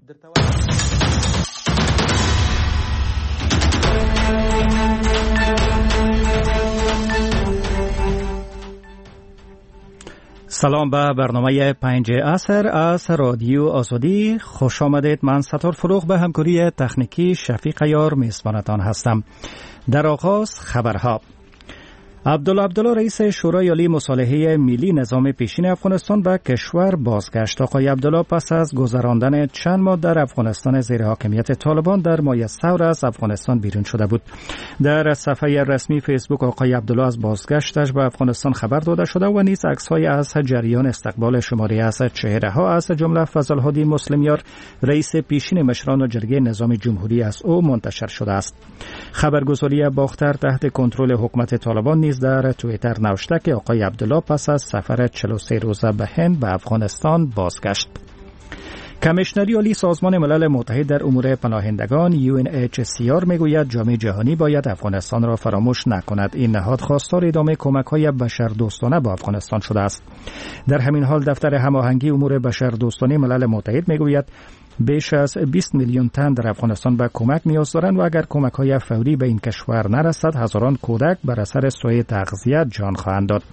سلام به برنامه 5 عصر از رادیو آزادی. خوش آمدید. من ستار فروغ به همکاری تکنیکی شفیق یار میزبانتان هستم. در آغاز خبرها. عبدالله رئیس شورای عالی مصالحه ملی نظام پیشین افغانستان به کشور بازگشت. آقای عبدالله پس از گذراندن چند ماه در افغانستان زیر حاکمیت طالبان در ماه ثور از افغانستان بیرون شده بود. در صفحه رسمی فیسبوک آقای عبدالله از بازگشتش به افغانستان خبر داده شده و نیز عکس‌های از جریان استقبال شماری از چهره‌ها از جمله فضل‌الهادی مسلمیار رئیس پیشین مشران جرگه نظام جمهوری از او منتشر شده است. خبرگزاری باختر تحت کنترل حکومت طالبان نیز در توییتر نوشته که آقای عبدالله پس از سفر 43 روزه به هند به افغانستان بازگشت. کمیشنری عالی سازمان ملل متحد در امور پناهندگان UNHCR میگوید جامعه جهانی باید افغانستان را فراموش نکند. این نهاد خواستار ادامه کمک‌های بشردوستانه به افغانستان شده است. در همین حال دفتر هماهنگی امور بشردوستانه ملل متحد میگوید بیش از 20 میلیون تن در افغانستان به کمک نیاز دارند و اگر کمک‌های فوری به این کشور نرسد هزاران کودک بر اثر سوء تغذیه جان خواهند داد.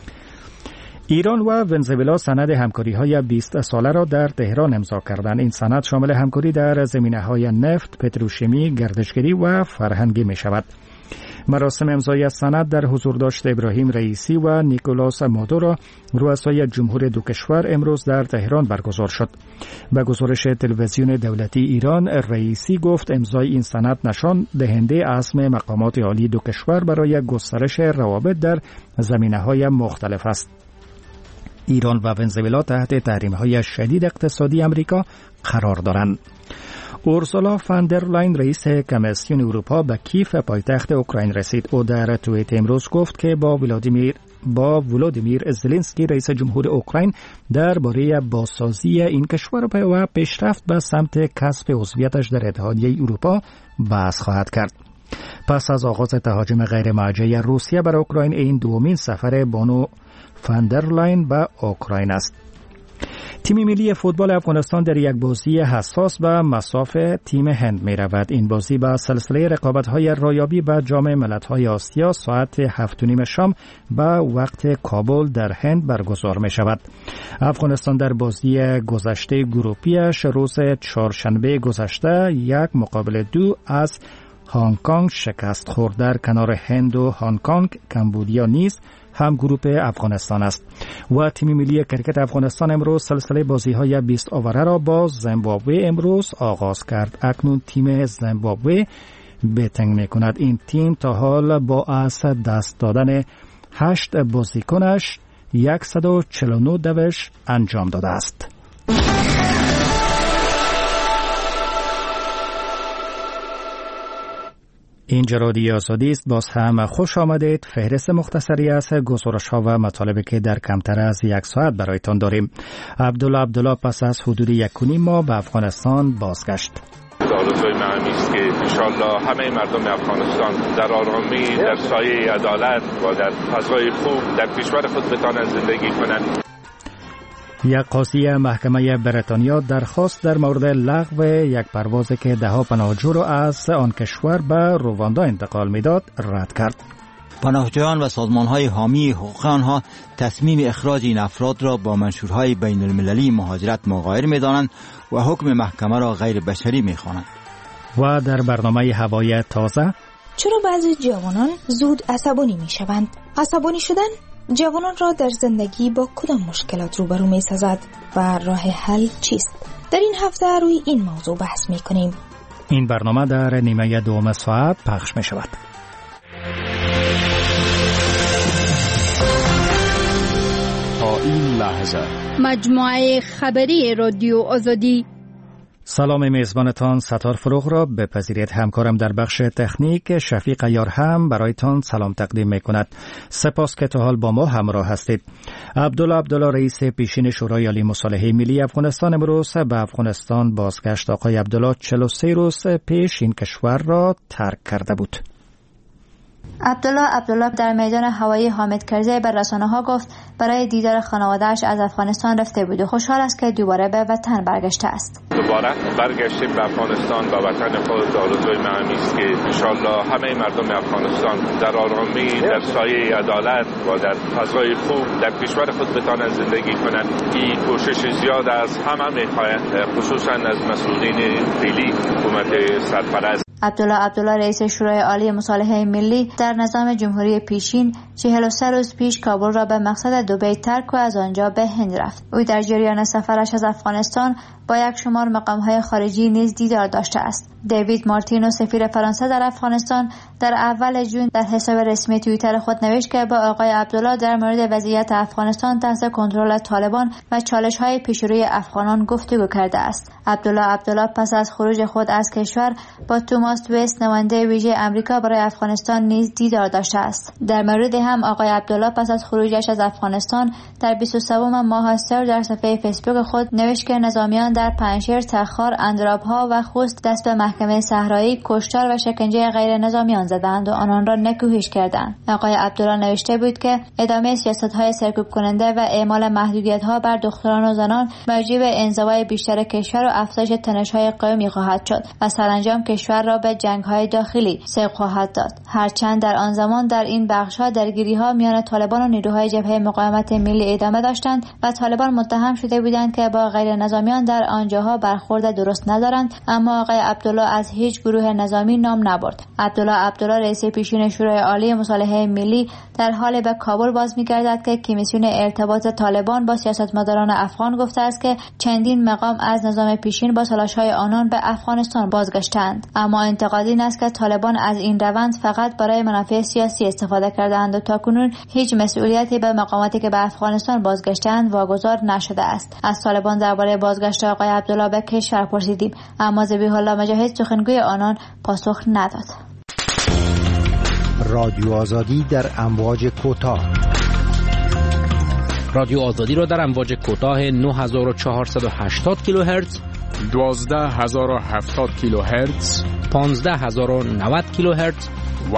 ایران و ونزوئلا سند همکاری‌های 20 ساله را در تهران امضا کردند. این سند شامل همکاری در زمینه‌های نفت، پتروشیمی، گردشگری و فرهنگی می‌شود. مراسم امضای سند در حضور داشت ابراهیم رئیسی و نیکولاس مادورو رؤسای جمهور دو کشور امروز در تهران برگزار شد. به گزارش تلویزیون دولتی ایران رئیسی گفت امضای این سند نشان دهنده عزم مقامات عالی دو کشور برای گسترش روابط در زمینه‌های مختلف است. ایران و ونزوئلا تحت تحریم‌های شدید اقتصادی آمریکا قرار دارند. اورسولا فان در لاین رئیس کمیسیون اروپا به کیف پایتخت اوکراین رسید. او در توییت امروز گفت که با ولودیمیر زلنسکی رئیس جمهور اوکراین درباره بازسازی این کشور و پیشرفت به سمت کسب عضویتش در اتحادیه اروپا بحث خواهد کرد. پس از آغاز تهاجم غیر موجه روسیه بر اوکراین این دومین سفر بانو فان در لاین به اوکراین است. تیم ملی فوتبال افغانستان در یک بازی حساس به مصاف تیم هند می رود. این بازی به سلسله رقابت‌های رایابی به جام ملت‌های آسیا ساعت 7:30 شام به وقت کابل در هند برگزار می شود. افغانستان در بازی گذشته گروپیش روز چهارشنبه گذشته 1-2 از هنگ کنگ شکست خورد. در کنار هند و هنگ کنگ کمبودیا نیز هم گروپ افغانستان است. و تیم ملی کرکت افغانستان امروز سلسله بازی‌های 20 آوره را با زیمبابوه امروز آغاز کرد. اکنون تیم زیمبابوه بیتنگ می‌کند. این تیم تا حال با از دست دادن 8 بازیکنش 149 دوش انجام داده است. اینجا رادیو آزادی است. باز هم خوش آمدید. فهرست مختصری از گزارش‌ها و مطالبی که در کمتر از یک ساعت برایتان داریم. عبدالله پس از حدود 1.5 ماه به افغانستان بازگشت. آرزوی من است که انشالله همه مردم افغانستان در آرامی، در سایه عدالت و در فضای خوب در کشور خود بتوانند زندگی کنند. یک قاضی محکمه بریتانیا درخواست در مورد لغو یک پرواز که 10 پناهجو را از آن کشور به رواندا انتقال میداد رد کرد. پناهجویان و سازمان‌های حامی حقوق آنها تصمیم اخراج این افراد را با منشورهای بین المللی مهاجرت مغایر می‌دانند و حکم محکمه را غیر بشری می‌خوانند. و در برنامه هوای تازه چرا بعضی جوانان زود عصبانی می‌شوند؟ عصبانی شدن جوانان را در زندگی با کدام مشکلات روبرو می‌سازد و راه حل چیست؟ در این هفته روی این موضوع بحث می‌کنیم. این برنامه در نیمه دوم ساعت پخش می‌شود. تا این لحظه مجموعه خبری رادیو آزادی. سلام میزبانتان ستار فروغ را بپذیرید. همکارم در بخش تکنیک شفیق یار هم برایتان سلام تقدیم میکند. سپاس که تا حال با ما همراه هستید. عبدالله رئیس پیشین شورای عالی مصالحه ملی افغانستان امروز به افغانستان بازگشت. آقای عبدالله 43 روز پیش این کشور را ترک کرده بود. عبدالله در میدان هوایی حامد کرزی به رسانه‌ها گفت برای دیدار خانواده‌اش از افغانستان رفته بود و خوشحال است که دوباره به وطن برگشته است. دوباره برگشتیم به افغانستان و وطن خود. آرزوی من است که انشالله همه مردم افغانستان در آرامی، در سایه عدالت و در فضای خوب در کشور خود بتوانند زندگی کنند. این کوشش زیاد از همه می‌خواهد، خصوصا از مسئولین فعلی حکومت سرپرست. عبدالله رئیس شورای عالی مصالحه ملی در نظام جمهوری پیشین 43 روز پیش کابل را به مقصد دبی ترک و از آنجا به هند رفت. او در جریان سفرش از افغانستان با یک شمار مقام‌های خارجی نیز دیدار داشته است. دیوید مارتینو سفیر فرانسه در افغانستان در اول جون در حساب رسمی توییتر خود نوشت که با آقای عبدالله در مورد وضعیت افغانستان تحت کنترل طالبان و چالش‌های پیشروی افغانان گفتگو کرده است. عبدالله پس از خروج خود از کشور با توماس ویست نماینده ویژه آمریکا برای افغانستان نیز دیدار داشته است. در مورد هم آقای عبدالله پس از خروجش از افغانستان در 23 ماه سر در صفحه فیسبوک خود نوشت که نظامیان در پنجشیر، تخار، اندرابها و خوست دست به محکمه صحرایی، کشتار و شکنجه غیر نظامیان زدند و آنان را نکوهش کردند. آقای عبدالله نوشته بود که ادامه سیاست‌های سرکوب کننده و اعمال محدودیت‌ها بر دختران و زنان موجب انزوای بیشتر کشور و افزایش تنش‌های قومی خواهد شد و سرانجام کشور را به جنگ‌های داخلی سوق خواهد داد. هرچند در آن زمان در این بخش‌ها درگیری‌ها میان طالبان و نیروهای جبهه مقاومت ملی ادامه داشتند و طالبان متهم شده بودند که با غیر نظامیان در آنجاها برخورد درست ندارند، اما آقای عبدالله از هیچ گروه نظامی نام نبرد. عبدالله رئیس پیشین شورای عالی مصالحه ملی در حال به کابل باز می‌گردد که کمیسیون ارتباط طالبان با سیاستمداران افغان گفته است که چندین مقام از نظام پیشین با تلاش‌های آنان به افغانستان بازگشتند، اما انتقاد این است که طالبان از این روند فقط برای منافع سیاسی استفاده کردند و تاکنون هیچ مسئولیتی به مقاماتی که به افغانستان بازگشتند واگذار نشده است. از طالبان درباره بازگشت آقای عبدالله به کشور پرسیدیم، اما ذبیح الله مجاهد سخنگوی آنان پاسخ نداد. رادیو آزادی در امواج کوتاه. رادیو آزادی را در امواج کوتاه 9480 کیلوهرتز، 12070 کیلوهرتز، 15090 کیلوهرتز و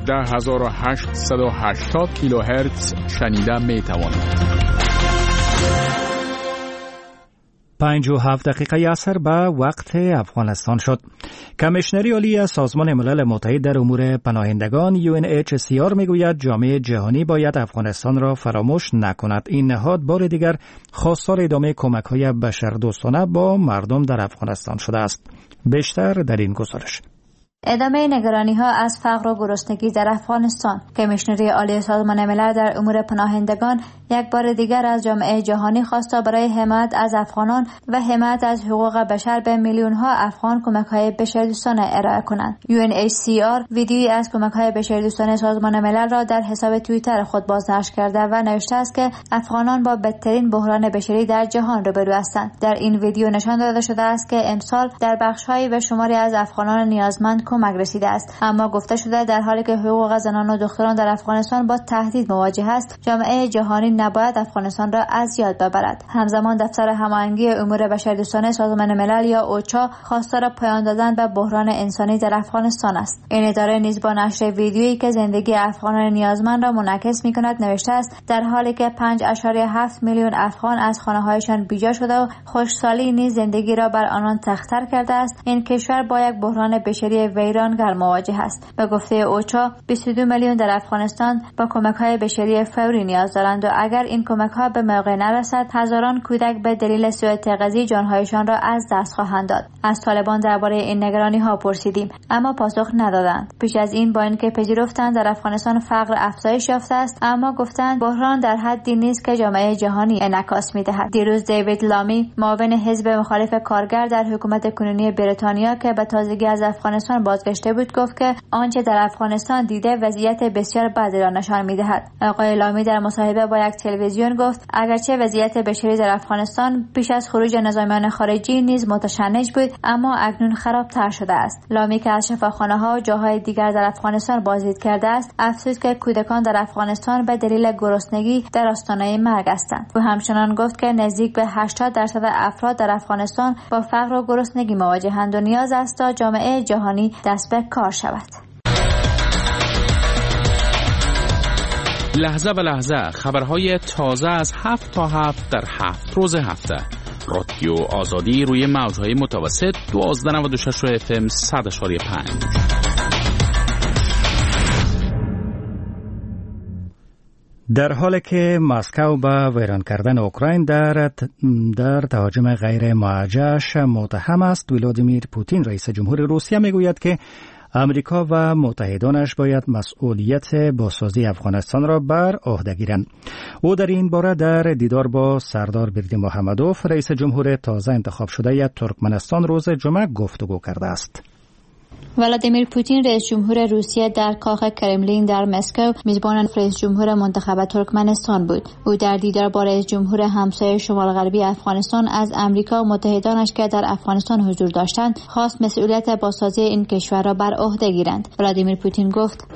17880 کیلوهرتز شنیده می توانید. 57 دقیقه عصر به وقت افغانستان شد. کمیشنری عالی سازمان ملل متحد در امور پناهندگان UNHCR میگوید جامعه جهانی باید افغانستان را فراموش نکند. این نهاد بار دیگر خواستار ادامه کمک‌های بشردوستانه با مردم در افغانستان شده است. بیشتر در این گزارش. ادامه نگرانی‌ها از فقر و گرسنگی در افغانستان. کمیشنری عالی سازمان ملل در امور پناهندگان یک بار دیگر از جامعه جهانی خواست تا برای حمایت از افغانان و حمایت از حقوق بشر به میلیون‌ها افغان کمک‌های بشردوستانه ارائه کنند. UNHCR ویدیویی از کمک‌های بشردوستانه سازمان ملل را در حساب توییتر خود بازنشر کرده و نوشته است که افغانان با بدترین بحران بشری در جهان روبرو هستند. در این ویدیو نشان داده شده است که امسال در بخش‌های به شماری از افغانان نیازمند کمک رسیده است، اما گفته شده در حالی که حقوق زنان و دختران در افغانستان با تهدید مواجه است، جامعه جهانی نباید افغانستان را از یاد ببرد. همزمان دفتر هماهنگی امور بشردوستانه سازمان ملل یا اوچا خواستار پایان دادن به بحران انسانی در افغانستان است. این اداره نیز با نشر ویدیویی که زندگی افغانان نیازمند را منعکس می‌کند نوشته است در حالی که 5.7 میلیون افغان از خانه‌هایشان بیجا شده و خشکسالی نیز زندگی را بر آنان سخت‌تر کرده است، این کشور با یک بحران بشری ویرانگر مواجه است. به گفته اوچا 22 میلیون در افغانستان با کمک‌های بشری فوری نیاز دارند و اگر این کمک‌ها به موقع نرسد، هزاران کودک به دلیل سوء تغذیه جان‌هایشان را از دست خواهند داد. از طالبان درباره این نگرانی‌ها پرسیدیم، اما پاسخ ندادند. پیش از این با اینکه پذیرفتند در افغانستان فقر افزایش یافته است، اما گفتند بحران در حدی نیست که جامعه جهانی انعکاس می‌دهد. دیروز دیوید لامی معاون حزب مخالف کارگر در حکومت کنونی بریتانیا که به تازگی از افغانستان بازگشته بود گفت که آنچه در افغانستان دیده وضعیت بسیار بدی را نشان می‌دهد. آقای لامی در مصاحبه با یک تلویزیون گفت اگرچه وضعیت بشری در افغانستان پیش از خروج نظامیان خارجی نیز متشنج بود، اما اکنون خرابتر شده است. لامی که از شفاخانه‌ها و جاهای دیگر در افغانستان بازدید کرده است، افزود که کودکان در افغانستان به دلیل گرسنگی در آستانه مرگ هستند. او همچنان گفت که نزدیک به 80% افراد در افغانستان با فقر و گرسنگی مواجه‌اند و نیاز است تا جامعه جهانی دست به کار شود. لحظه به لحظه خبرهای تازه از 7 تا 7 در 7 روز هفته. رادیو آزادی روی موجهای متوسط 1296 FM 100.5. در حالی که مسکو به ویران کردن اوکراین در تهاجم غیر موجه‌اش متهم است، ولادیمیر پوتین رئیس جمهور روسیه میگوید که امریکا و متحدانش باید مسئولیت بازسازی افغانستان را بر عهده گیرند. او در این باره در دیدار با سردار بردیمحمدوف رئیس جمهور تازه انتخاب شده ترکمنستان روز جمعه گفتگو کرده است. ولادیمیر پوتین رئیس جمهور روسیه در کاخ کرملین در مسکو میزبان رئیس جمهور منتخب ترکمنستان بود. او در دیدار با رئیس جمهور همسایه شمال غربی افغانستان از امریکا و متحدانش که در افغانستان حضور داشتند خواست مسئولیت بازسازی این کشور را بر عهده گیرند. ولادیمیر پوتین گفت: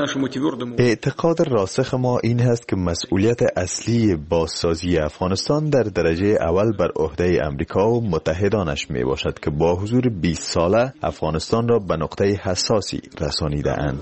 اعتقاد راسخ ما این است که مسئولیت اصلی بازسازی افغانستان در درجه اول بر عهده امریکا و متحدانش می باشد که با حضور 20 ساله افغانستان را به نقطه حساسی رسانیده اند.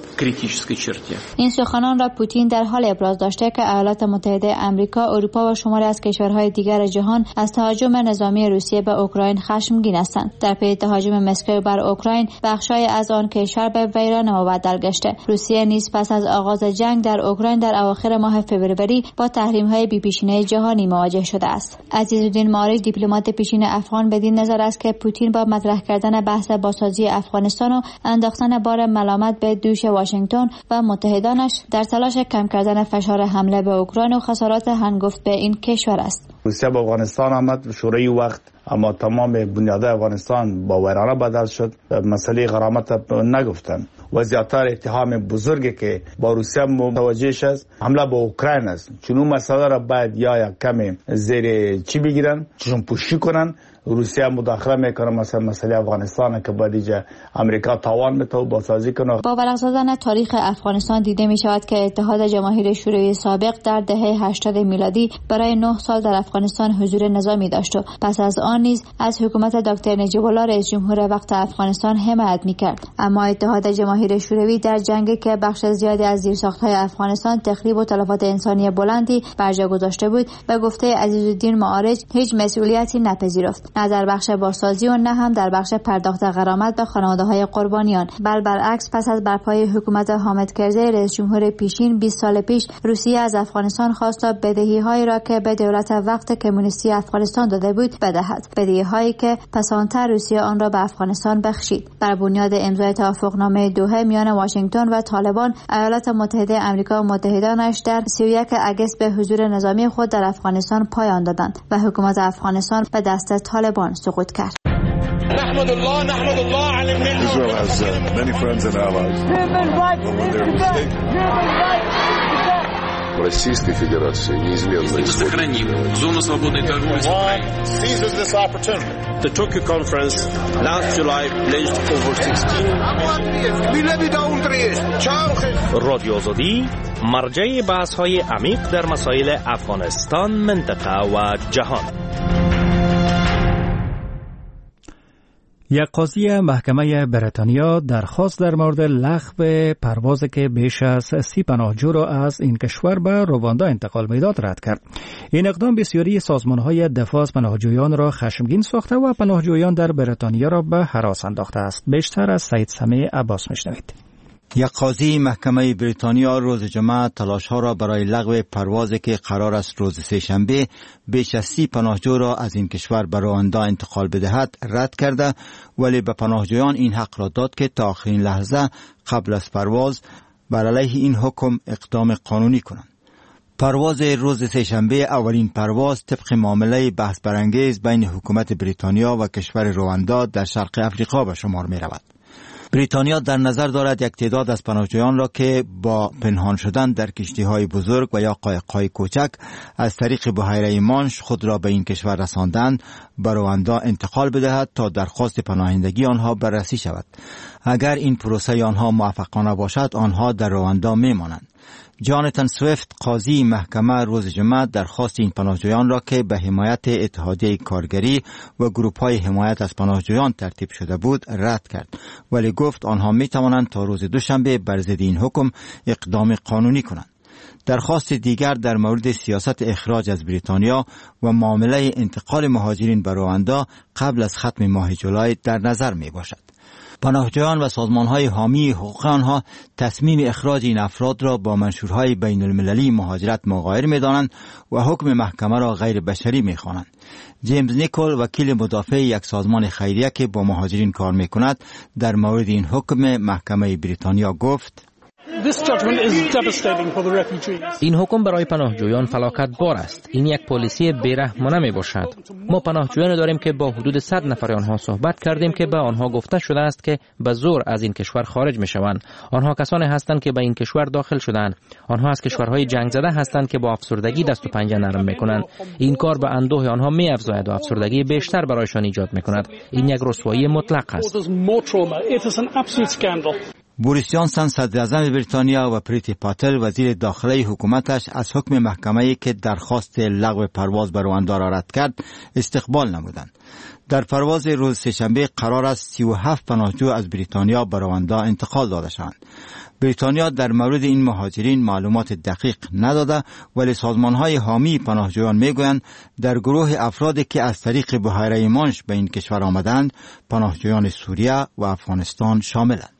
این سخنان را پوتین در حال ابراز داشته که ایالات متحده امریکا، اروپا و شماری از کشورهای دیگر جهان از تهاجم نظامی روسیه به اوکراین خشمگین هستند. در پی تهاجم مسکو بر اوکراین، بخشای از آن کشور به ویران مبدل گشته. روسیه نیز پس از آغاز جنگ در اوکراین در اواخر ماه فوریه با تحریم‌های بی‌پیشینه جهانی مواجه شده است. عزیزالدین معارج، دیپلمات پیشین افغان، بدین نظر است که پوتین با مطرح کردن بحث بازسازی افغانستان و انداختن بار ملامت به دوش واشنگتن و متحدانش در تلاش کم کردن فشار حمله به اوکراین و خسارات هنگفت به این کشور است. روسیه به افغانستان آمد شورای وقت، اما تمام بنیاد افغانستان با ویرانه بدل شد. مسئله غرامت نگفتن و زیادتر اتهام بزرگی که با روسیه متوجه شد حمله به اوکراین است. چون اون مسئله را باید یا کمی زیر چی بگیرن، چون پوشی کنن. روسیه مداخله میکنه مثلا مسئله افغانستان که بعد اینجا امریکا تاوان بده و بازسازی کنه. با ورق زدن تاریخ افغانستان دیده می شود که اتحاد جماهیر شوروی سابق در دهه 80 میلادی برای 9 سال در افغانستان حضور نظامی داشت و پس از آن نیز از حکومت دکتر نجیب الله رئیس جمهور وقت افغانستان حمایت میکرد. اما اتحاد جماهیر شوروی در جنگی که بخش زیادی از زیرساخت‌های افغانستان تخریب و تلفات انسانی بلندی بر جا گذاشته بود، به گفته عزیزالدین معارج هیچ مسئولیتی نپذیرفت، نه در بخش بازسازی و نه هم در بخش پرداخت غرامت به خانواده‌های قربانیان. بل برعکس، پس از برپای حکومت حامد کرزی رئیس جمهور پیشین 20 سال پیش روسیه از افغانستان خواست تا بدهی‌هایی را که به دولت وقت کمونیستی افغانستان داده بود بدهد، بدهی‌هایی که پسانتر روسیه آن را به افغانستان بخشید. بر بنیاد امضای توافقنامه دوحه میان واشنگتن و طالبان، ایالات متحده آمریکا و متحدانش در 31 اگست به حضور نظامی خود در افغانستان پایان دادند و حکومت افغانستان به دست طالبان سقوط کرد. نحمد الله على المنة. Israel has many friends and allies. Российской Федерации неизменно сохраним зону свободной торговли с Украиной. Seizes this opportunity. The Tokyo conference last July pledged over 16. رادیو آزادی مرجع بحث‌های عمیق در مسائل افغانستان، منطقه و جهان. یک قاضی محکمه بریتانیا درخواست در مورد لغو پروازی که بیش از 30 پناهجو را از این کشور به رواندا انتقال میداد رد کرد. این اقدام بسیاری سازمان‌های دفاع از پناهجویان را خشمگین ساخته و پناهجویان در بریتانیا را به هراس انداخته است. بیشتر از سعید سمیع عباس میشنوید. یک قاضی محکمه بریتانیا روز جمعه تلاش‌ها را برای لغو پروازی که قرار است روز سه‌شنبه بیش از 30 پناهجو را از این کشور به رواندا انتقال بدهد رد کرده، ولی به پناهجویان این حق را داد که تا آخرین لحظه قبل از پرواز بر علیه این حکم اقدام قانونی کنند. پرواز روز سه‌شنبه اولین پرواز طبق معامله بحث برانگیز بین حکومت بریتانیا و کشور رواندا در شرق افریقا به شمار می رود. بریتانیا در نظر دارد یک تعداد از پناهجویان را که با پنهان شدن در کشتی‌های بزرگ و یا قایق‌های کوچک از طریق بحیره مانش خود را به این کشور رساندند به رواندا انتقال بدهد تا درخواست پناهندگی آنها بررسی شود. اگر این پروسه آنها موفقانه باشد، آنها در رواندا میمانند. جاناتان سویفت قاضی محکمه روز جمعه درخواست این پناهجویان را که به حمایت اتحادیه کارگری و گروه‌های حمایت از پناهجویان ترتیب شده بود رد کرد، ولی گفت آنها می توانند تا روز دوشنبه بر ضد این حکم اقدام قانونی کنند. درخواست دیگر در مورد سیاست اخراج از بریتانیا و معامله انتقال مهاجرین به رواندا قبل از ختم ماه جولای در نظر می باشد. پناهجویان و سازمان‌های حامی حقوق آنها تصمیم اخراج این افراد را با منشورهای بین المللی مهاجرت مغایر می‌دانند و حکم محکمه را غیر بشری می‌خوانند. جیمز نیکول، وکیل مدافع یک سازمان خیریه که با مهاجرین کار می‌کند، در مورد این حکم محکمه بریتانیا گفت: این حکم برای پناهجویان فلاکت بار است. این یک پالیسی بی‌رحمانه می باشد. ما پناهجویان داریم که با حدود 100 نفر آنها صحبت کردیم که به آنها گفته شده است که به زور از این کشور خارج می شوند. آنها کسانی هستند که به این کشور داخل شدند. آنها از کشورهای جنگ زده هستند که با افسردگی دست و پنجه نرم می کنند. این کار به اندوه آنها می افزاید و افسردگی بیشتر برایشان ایجاد می کند. این یک رسوایی مطلق است. بوریس جانسون صدر اعظم بریتانیا و پریتی پاتل وزیر داخلی حکومتش از حکم محکمه‌ای که درخواست لغو پرواز به رواندا را رد کرد استقبال نمودند. در پرواز روز سه‌شنبه قرار است 37 پناهجو از بریتانیا به رواندا انتقال داده شوند. بریتانیا در مورد این مهاجرین معلومات دقیق نداده، ولی سازمان‌های حامی پناهجویان می‌گویند در گروه افرادی که از طریق بحیره مانش به این کشور آمدند پناهجویان سوریه و افغانستان شاملند.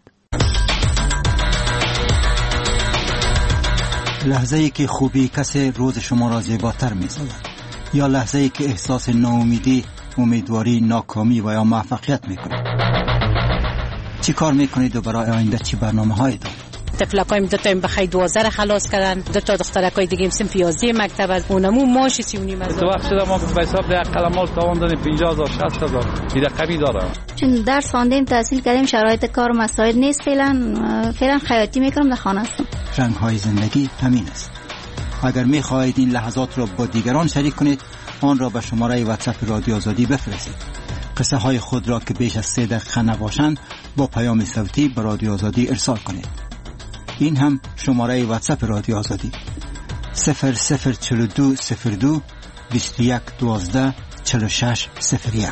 لحظه‌ای که خوبی کسی روز شما را زیباتر می‌سازد، یا لحظه‌ای که احساس ناامیدی، امیدواری، ناکامی و یا موفقیت می‌کند. چی کار می‌کنید و برای آینده چی برنامه‌هایی دارید؟ طفلکایم دو تا بخای 12 خلاص کردن، دو تا دخترکای دیگه هم صنف 11 مکتب از اونمو ماشی 3.5 تو وقت شده ما به حساب ده قلمال تاوان دادیم 50000 60000 این رقمی داره. چون درس خواندیم تحصیل کردیم شرایط کار مساعد نیست، فعلا خیاطی میکنم در خانه هستم. رنگ‌های زندگی همین است. اگر می‌خواهید این لحظات را با دیگران شریک کنید آن را به شماره واتساپ رادیو آزادی بفرستید. قصه های خود را که بیش از 3 دقیقه نباشند با پیام صوتی به رادیو آزادی ارسال کنید. این هم شماره واتساپ رادیو آزادی 004202 21 12 46 01.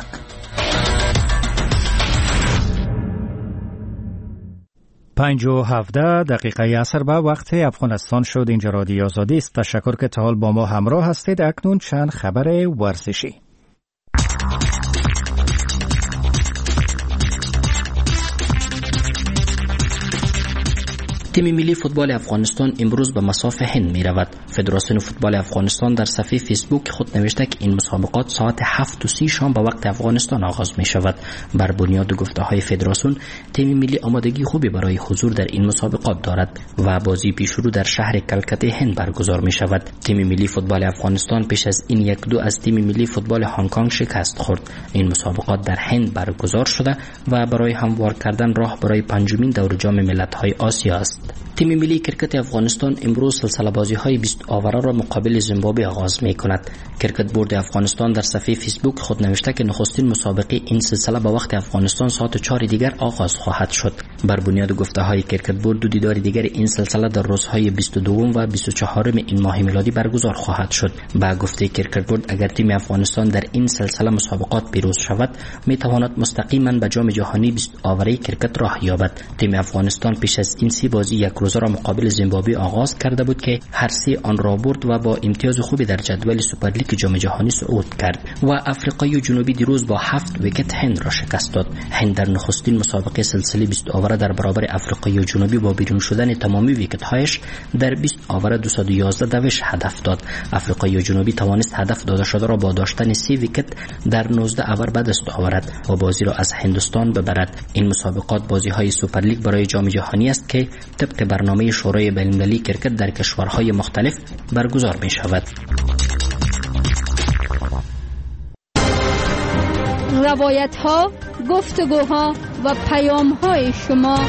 پنج و 17 دقیقه عصر به وقت افغانستان شد. اینجا رادیو آزادی است. تشکر که تا حال با ما همراه هستید. اکنون چند خبر ورزشی. تیم ملی فوتبال افغانستان امروز به مصاف هند می رود. فدراسیون فوتبال افغانستان در صفحه فیسبوک خود نوشته که این مسابقات ساعت 7:30 شام به وقت افغانستان آغاز می شود. بر بنیاد گفته های فدراسیون تیم ملی آمادگی خوبی برای حضور در این مسابقات دارد و بازی پیشرو در شهر کلکته هند برگزار می شود. تیم ملی فوتبال افغانستان پیش از این 1-2 از تیم ملی فوتبال هنگ کنگ شکست خورد. این مسابقات در هند برگزار شده و برای هموار کردن راه برای 5مین دور جام ملت‌های آسیا است. تیم ملی کرکت افغانستان امروز سلسله بازی‌های 20 آوره را مقابل زیمبابوه آغاز می‌کند. کرکت بورد افغانستان در صفحه فیسبوک خود نوشته که نخستین مسابقه این سلسله به وقت افغانستان ساعت 4 دیگر آغاز خواهد شد. بر بنیاد گفته‌های کرکت بورد دو دیدار دیگر این سلسله در روزهای 22 و 24 این ماه میلادی برگزار خواهد شد. با گفته کرکت بورد اگر تیم افغانستان در این سلسله مسابقات پیروز شود می‌تواند مستقیما به جام جهانی 20 آوره کرکت راه یابد. تیم افغانستان پیش از این 3 بازی یک روزه را مقابل زیمبابوه آغاز کرده بود که هر 3 آن را برد و با امتیاز خوبی در جدول سوپرلیگ جام جهانی صعود کرد و آفریقای جنوبی دیروز با 7 ویکت هند را شکست داد. هند در نخستین مسابقه سلسله 20 آوره در برابر آفریقای جنوبی با بیرون شدن تمامی ویکت هایش در 20 آوره 211 دوش هدف داد. آفریقای جنوبی توانست هدف داده شده را با داشتن 3 ویکت در 19 اوور به دست آورد و بازی را از هندوستان ببرد. این مسابقات بازی‌های سوپرلیگ برای جام جهانی است که طبق برنامه شورای بین‌المللی کرکت در کشورهای مختلف برگزار می شود. روایت‌ها، گفتگوها و پیام‌های شما.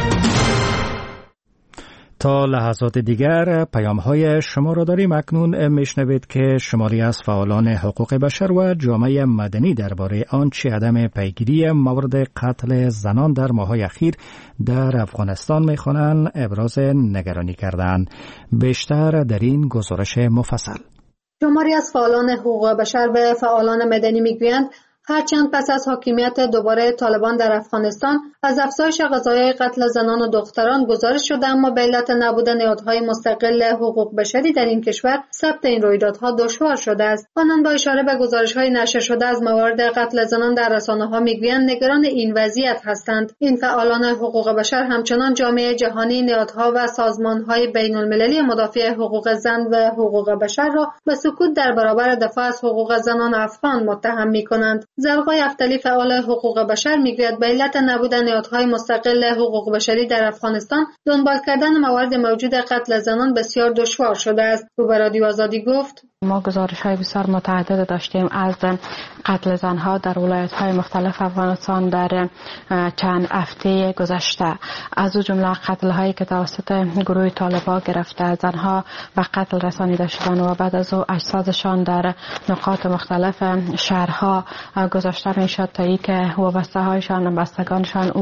تا لحظات دیگر پیام‌های شما را داریم. اکنون میشنوید که شماری از فعالان حقوق بشر و جامعه مدنی درباره آنچه عدم پیگیری مورد قتل زنان در ماه‌های اخیر در افغانستان می‌خوانند ابراز نگرانی کردند. بیشتر در این گزارش مفصل. شماری از فعالان حقوق بشر و فعالان مدنی می‌گویند هرچند پس از حاکمیت دوباره طالبان در افغانستان از افزایش قضایای قتل زنان و دختران گزارش شده، اما به علت نبود نهادهای مستقل حقوق بشری در این کشور ثبت این رویدادها دشوار شده است. آنان با اشاره به گزارش‌های نشر شده از موارد قتل زنان در رسانه‌ها می‌گویند نگران این وضعیت هستند. این فعالان حقوق بشر همچنان جامعه جهانی، نهادها و سازمان‌های بین‌المللی مدافع حقوق زن و حقوق بشر را به سکوت در برابر دفاع از حقوق زنان افغان متهم می‌کنند. زرقای افتلی فعال حقوق بشر می‌گوید به علت نبود نهادهای مستقل حقوق بشری در افغانستان دنبال کردن موارد موجود قتل زنان بسیار دشوار شده است. او به رادیو آزادی گفت: ما گزارش‌های بسیار متعدد داشتیم از قتل زنها در ولایت‌های مختلف افغانستان در چند هفته گذشته، از او جمله قتل‌هایی که توسط گروه طالبان گرفته زنها و قتل رسانیده شدن و بعد از او اجسادشان در نقاط مختلف شهرها گذاشته میشد تا اینکه وابسته‌هایشان و بستگانشان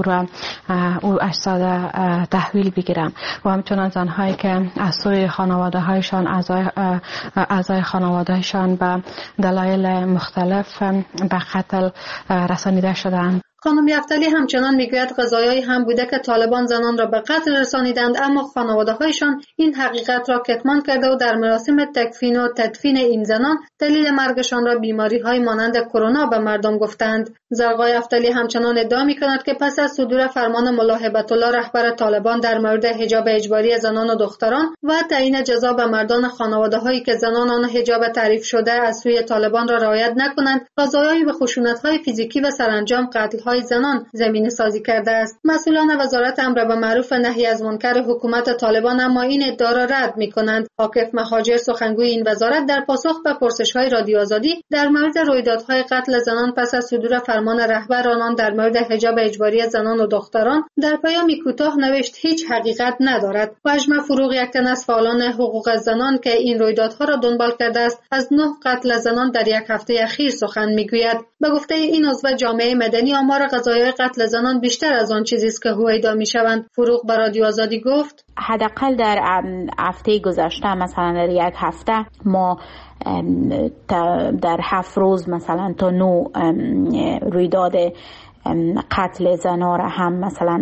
او اجساد تحویل بگیرند و همچنین زنهایی که از سوی خانواده‌هایشان اعضای خانواده‌شان به دلایل مختلف به قتل رسانیده شدند. خانم یفتلی همچنان میگوید قضایایی هم بوده که طالبان زنان را به قتل رسانیدند، اما خانواده‌هایشان این حقیقت را کتمان کرده و در مراسم تکفین و تدفین این زنان دلیل مرگشان را بیماری‌های مانند کرونا به مردم گفتند. زرقای یفتلی همچنان ادعا می‌کند که پس از صدور فرمان ملا هیبت الله رهبر طالبان در مورد حجاب اجباری زنان و دختران و تعیین جزا به مردان خانواده‌هایی که زنان آن حجاب تعریف شده از سوی طالبان را رعایت نکنند، قضایایی به خشونت‌های فیزیکی و سرانجام قتل‌های زنان زمینه سازی کرده است. مسئولان وزارت امر به معروف و نهی از منکر حکومت طالبان اما این ادعا را رد می‌کنند. عاکف مهاجر سخنگوی این وزارت در پاسخ به پرسش‌های رادیو آزادی در مورد رویدادهای قتل زنان پس از صدور فرمان رهبر آنان در مورد حجاب اجباری زنان و دختران در پیامی کوتاه نوشت هیچ حقیقت ندارد. وجمه فروغ، یک تن از فعالان حقوق زنان که این رویدادها را دنبال کرده است، از 9 قتل زنان در یک هفته اخیر سخن می‌گوید. به گفته این عضو جامعه مدنی آمار قضایای قتل زنان بیشتر از آن چیزی است که هویدا می‌شوند. فروغ به رادیو آزادی گفت: حداقل در هفته گذشته، مثلا در یک هفته ما در 7 روز مثلا تا 9 رویداد قتل زنا را هم مثلا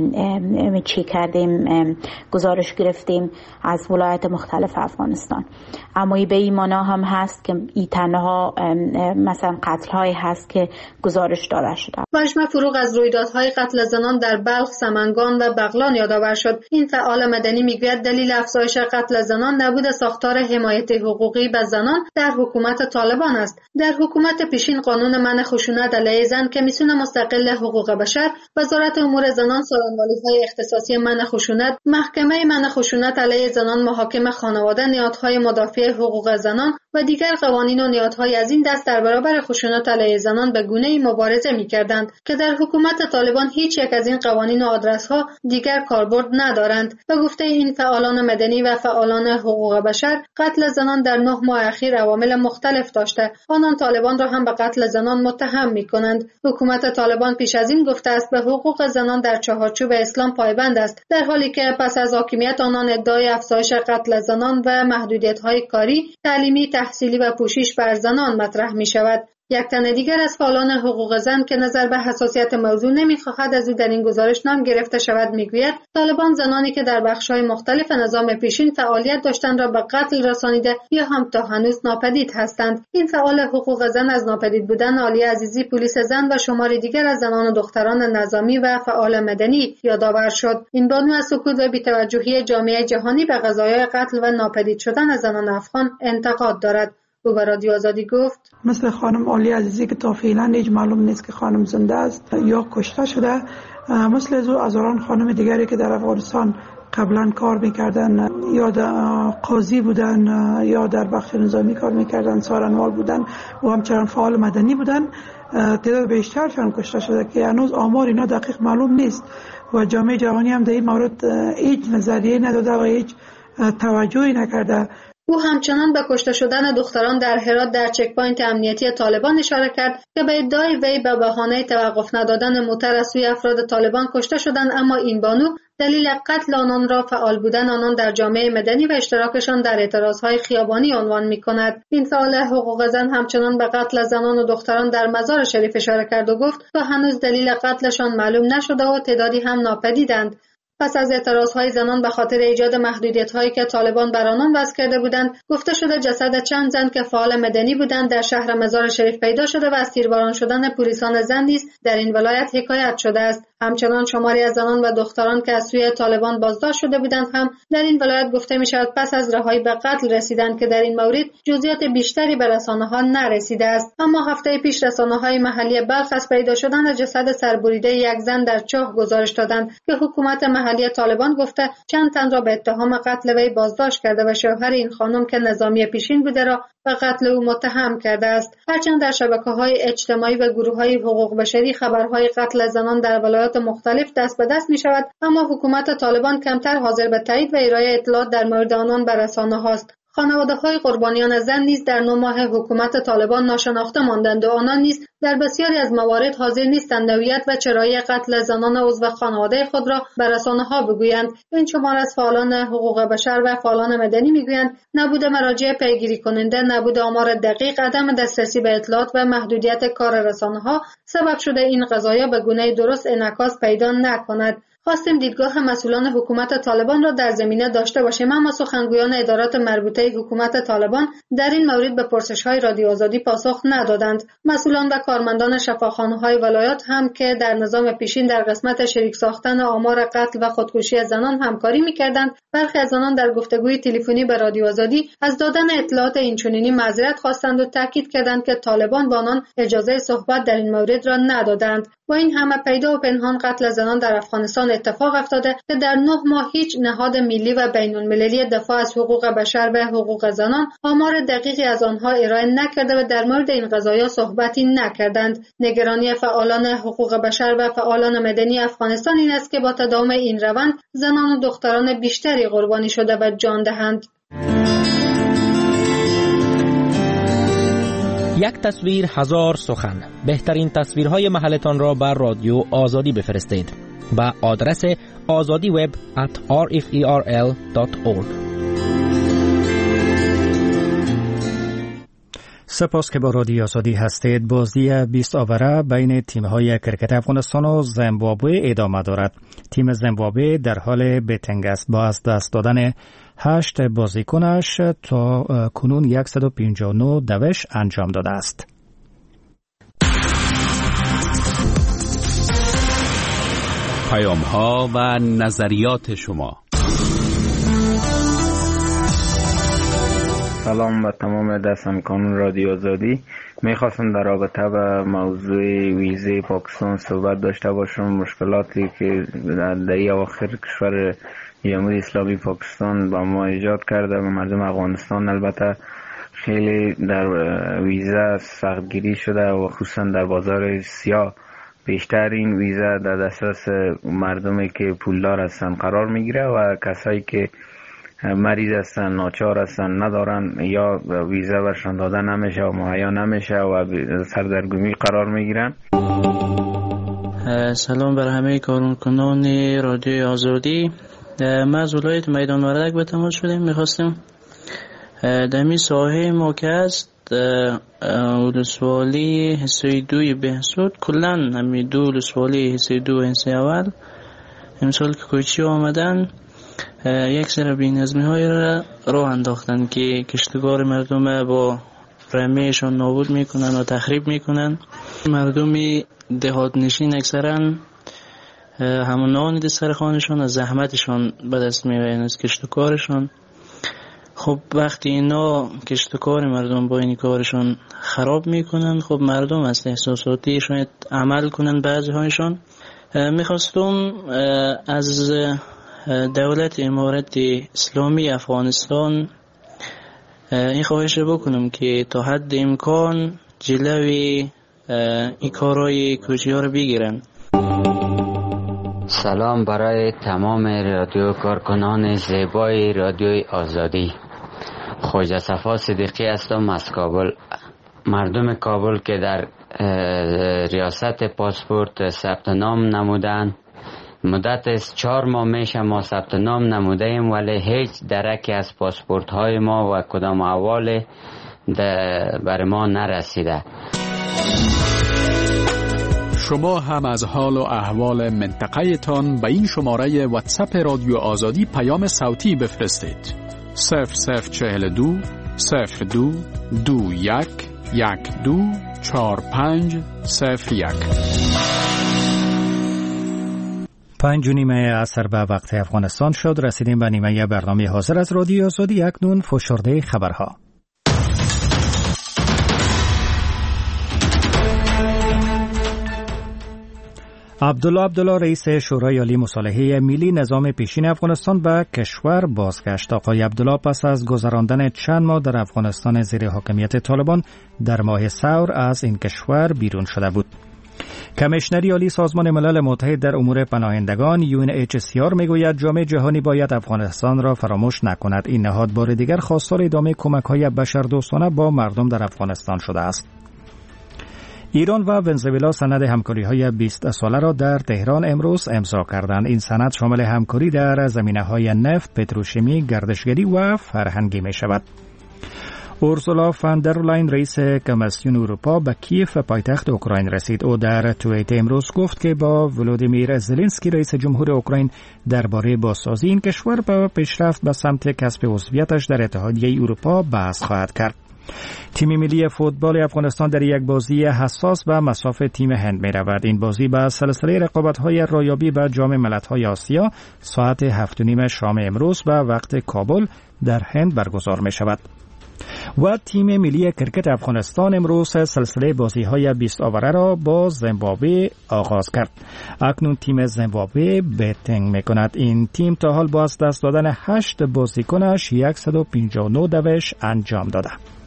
چی کردیم، گزارش گرفتیم از ولایت مختلف افغانستان. اما به این معنا هم هست که این تنها مثلا قتل های هست که گزارش داده شده. وجمه فروغ از رویدادهای قتل زنان در بلخ، سمنگان و بغلان یادآور شد. این فعال مدنی میگوید دلیل افزایش قتل زنان نبود ساختار حمایت حقوقی به زنان در حکومت طالبان است. در حکومت پیشین قانون منع خشونت علیه زن کمیسیون مستقل حقوق بشر، وزارت امور زنان، سازمان‌های اختصاصی منع خشونت، محکمه منع خشونت علیه زنان، محاکم خانواده، نهادهای مدافع حقوق زنان و دیگر قوانین و نهادهای از این دست در برابر خشونت علیه زنان به گونه‌ای مبارزه می‌کردند که در حکومت طالبان هیچ یک از این قوانین و آدرس‌ها دیگر کاربرد ندارند. به گفته این فعالان مدنی و فعالان حقوق بشر، قتل زنان در 9 ماه اخیر عوامل مختلف داشته. آنان طالبان را هم به قتل زنان متهم می‌کنند. حکومت طالبان پیش از این گفته است به حقوق زنان در چهارچوب اسلام پایبند است، در حالی که پس از حاکمیت آنان ادعای افزایش قتل زنان و محدودیت‌های کاری، تعلیمی، تحصیلی و پوشش بر زنان مطرح می‌شود. یک تن دیگر از فعالان حقوق زن که نظر به حساسیت موضوع نمی‌خواهد از او در این گزارش نام گرفته شود میگوید طالبان زنانی که در بخش‌های مختلف نظام پیشین فعالیت داشتند را به قتل رسانیده یا هم تا هنوز ناپدید هستند. این فعال حقوق زن از ناپدید بودن عالیه عزیزی پلیس زن و شماری دیگر از زنان و دختران نظامی و فعال مدنی یادآور شد. این بانو از سکوت و بی‌توجهی جامعه جهانی به قضایای قتل و ناپدید شدن زنان افغان انتقاد دارد. او به رادیو آزادی گفت: مثل خانم عالیه عزیزی که تا فعلا هیچ معلوم نیست که خانم زنده است یا کشته شده، مثل از هزاران خانم دیگری که در افغانستان قبلا کار میکردن یا قاضی بودن یا در بخش نظامی کار میکردن، سارنوال بودن و همچنان فعال مدنی بودن، تعداد بیشترشان کشته شده که هنوز آمار اینا دقیق معلوم نیست و جامعه جهانی هم در این مورد هیچ نظریه نداده و هیچ توجهی نکرده. او همچنان به کشته شدن دختران در هرات در چک‌پوینت امنیتی طالبان اشاره کرد که به ادعای وی به بهانه توقف ندادن موتر از سوی افراد طالبان کشته شدند، اما این بانو دلیل قتل آنان را فعال بودن آنان در جامعه مدنی و اشتراکشان در اعتراضهای خیابانی عنوان می‌کند. این فعال حقوق زن همچنان به قتل زنان و دختران در مزار شریف اشاره کرد و گفت تا هنوز دلیل قتلشان معلوم نشده و تعدادی هم ناپدیدند. پس از اعتراضهای زنان به خاطر ایجاد محدودیت‌هایی که طالبان بر آنان وضع کرده بودند، گفته شده جسد چند زن که فعال مدنی بودند در شهر مزار شریف پیدا شده و از تیرباران شدن پلیسان زن نیز در این ولایت حکایت شده است. همچنان شماری از زنان و دختران که از سوی طالبان بازداشت شده بودند هم در این ولایت گفته می‌شود پس از رهایی به قتل رسیدند که در این مورد جزئیات بیشتری به رسانه‌ها نرسیده است. اما هفته پیش رسانه‌های محلی بلخ از پیدا شدن جسد سربریده یک زن در چاه گزارش دادند که حکومت محلی طالبان گفته چند تن را به اتهام قتل وی بازداشت کرده و شوهر این خانم که نظامی پیشین بوده را به قتل او متهم کرده است. هرچند در شبکه‌های اجتماعی و گروه‌های حقوق بشری خبرهای قتل زنان در ولایات مختلف دست به دست می‌شود، اما حکومت طالبان کمتر حاضر به تایید و ارائه اطلاعات در مورد آنان به رسانه‌هاست. خانواده‌های قربانیان زن نیز در 9 ماه حکومت طالبان ناشناخته ماندند و آنان نیز در بسیاری از موارد حاضر نیستند نوعیت و چرایی قتل زنان عضو خانواده خود را به رسانه‌ها بگویند. این شمار از فعالان حقوق بشر و فعالان مدنی میگویند نبود مراجع پیگیری کننده، نبود آمار دقیق، عدم دسترسی به اطلاعات و محدودیت کار رسانه‌ها سبب شده این قضایا به گونه درست انعکاس پیدا نکند. خواستیم دیدگاه مسئولان حکومت طالبان را در زمینه داشته باشیم، اما سخنگویان ادارات مربوطه حکومت طالبان در این مورد به پرسش‌های رادیو آزادی پاسخ ندادند. مسئولان و کارمندان شفاخانه‌های ولایات هم که در نظام پیشین در قسمت شریک ساختن آمار قتل و خودکشی زنان همکاری می‌کردند، برخی از آنان در گفتگوی تلفنی به رادیو آزادی از دادن اطلاعات اینچنینی معذرت خواستند و تاکید کردند که طالبان با آنان اجازه صحبت در این مورد را ندادند. با این همه پیدا و پنهان قتل زنان در افغانستان اتفاق افتاده که در 9 ماه هیچ نهاد ملی و بین‌المللی دفاع از حقوق بشر و حقوق زنان آمار دقیقی از آنها ارائه نکرده و در مورد این قضایا صحبتی نکردند. نگرانی فعالان حقوق بشر و فعالان مدنی افغانستان این است که با تداوم این روند زنان و دختران بیشتری قربانی شده و جان دهند. یک تصویر هزار سخن. بهترین تصویرهای محلتان را بر رادیو آزادی بفرستید با آدرس azadiweb@rferl.org. سپاس که با رادیو آزادی هستید. بازی 20 آوره بین تیم‌های کرکت افغانستان و زیمبابوه ادامه دارد. تیم زیمبابوه در حال بتنگ است با از دست دادن 8 بازیکنش تا کنون 159 دوش انجام داده است. پیام‌ها و نظریات شما. سلام به تمام دستمکانان رادیو آزادی. میخواستم در رابطه با موضوع ویزه پاکستان صحبت داشته باشم. مشکلاتی که در اواخر کشور جمهوری اسلامی پاکستان با ما ایجاد کرده و مردم افغانستان البته خیلی در ویزه سختگیری شده و خصوصا در بازار سیاه بیشتر این ویزه در دسترس مردمی که پولدار هستن قرار میگیره و کسایی که مریض هستن، ناچار هستن، ندارن یا ویزه برشان داده نمیشه و مهیا نمیشه و سردرگمی قرار میگیرن. سلام بر همه کارکنان رادیو آزادی. ما از ولایت میدان وردک به تماس شدیم. میخواستیم در می ساحه ما که است ولسوالی حصه 2 بهسود کلا همی 2 ولسوالی حصه 2 حصه اول امسال که کوچی آمدن یک سر بی‌نظمی های را انداختن که کشتگار مردم با رمیشان نابود میکنن و تخریب میکنن. مردمی دهات نشین اکثرا همون نان دسترخوانشان از زحمتشان به دست میبرن از کشتکارشان. خب وقتی اینا کشتکار مردم با این کارشان خراب میکنن، خب مردم از احساساتی شاید عمل کنن. بعضی هایشان میخواستم از دولت امارت اسلامی افغانستان این خواهش بکنم که تا حد امکان جلوی این کارهای کوچی ها رو بگیرن. سلام برای تمام رادیو کارکنان زیبای رادیوی آزادی. خواجه صفا صدیقی هستم از کابل. مردم کابل که در ریاست پاسپورت ثبت نام نمودند، مدت از 4 ماه میشه ما ثبت نام نموده ایم، ولی هیچ درکی از پاسپورت های ما و کدام احوال بر ما نرسیده. شما هم از حال و احوال منطقه تان به این شماره واتساپ رادیو آزادی پیام صوتی بفرستید. 0042 02 21 12 4501. 5:30 عصر به وقت افغانستان شد. رسیدیم به نیمه برنامه حاضر از رادیو آزادی. اکنون فشرده خبرها. عبدالله رئیس شورای عالی مصالحه ملی نظام پیشین افغانستان به کشور بازگشت. آقای عبدالله پس از گذراندن چند ماه در افغانستان زیر حاکمیت طالبان در ماه ثور از این کشور بیرون شده بود. کمیشنری عالی سازمان ملل متحد در امور پناهندگان UNHCR میگوید جامعه جهانی باید افغانستان را فراموش نکند. این نهاد بار دیگر خواستار ادامه کمک‌های بشردوستانه با مردم در افغانستان شده است. ایران و ونزوئلا سند همکاری‌های 20 ساله را در تهران امروز امضا کردند. این سند شامل همکاری در زمینه‌های نفت، پتروشیمی، گردشگری و فرهنگی می‌شود. اورسولا فان در لاین رئیس کمیسیون اروپا به کیف پایتخت اوکراین رسید. او در توییت امروز گفت که با ولودیمیر زلنسکی رئیس جمهور اوکراین درباره بازسازی این کشور و پیشرفت به سمت کسب عضویتش در اتحادیه اروپا بحث خواهد کرد. تیم ملی فوتبال افغانستان در یک بازی حساس به مصاف تیم هند می رود. این بازی به سلسله رقابت‌های رایابی به جام ملت‌های آسیا ساعت 7:30 شام امروز به وقت کابل در هند برگزار می شود. و تیم ملی کرکت افغانستان امروز سلسله بازی‌های 20 آوره را با زیمبابوه آغاز کرد. اکنون تیم زیمبابوه بیتینگ می‌کند. این تیم تا حال با از دست دادن 8 بازیکنش 159 دوش انجام داده.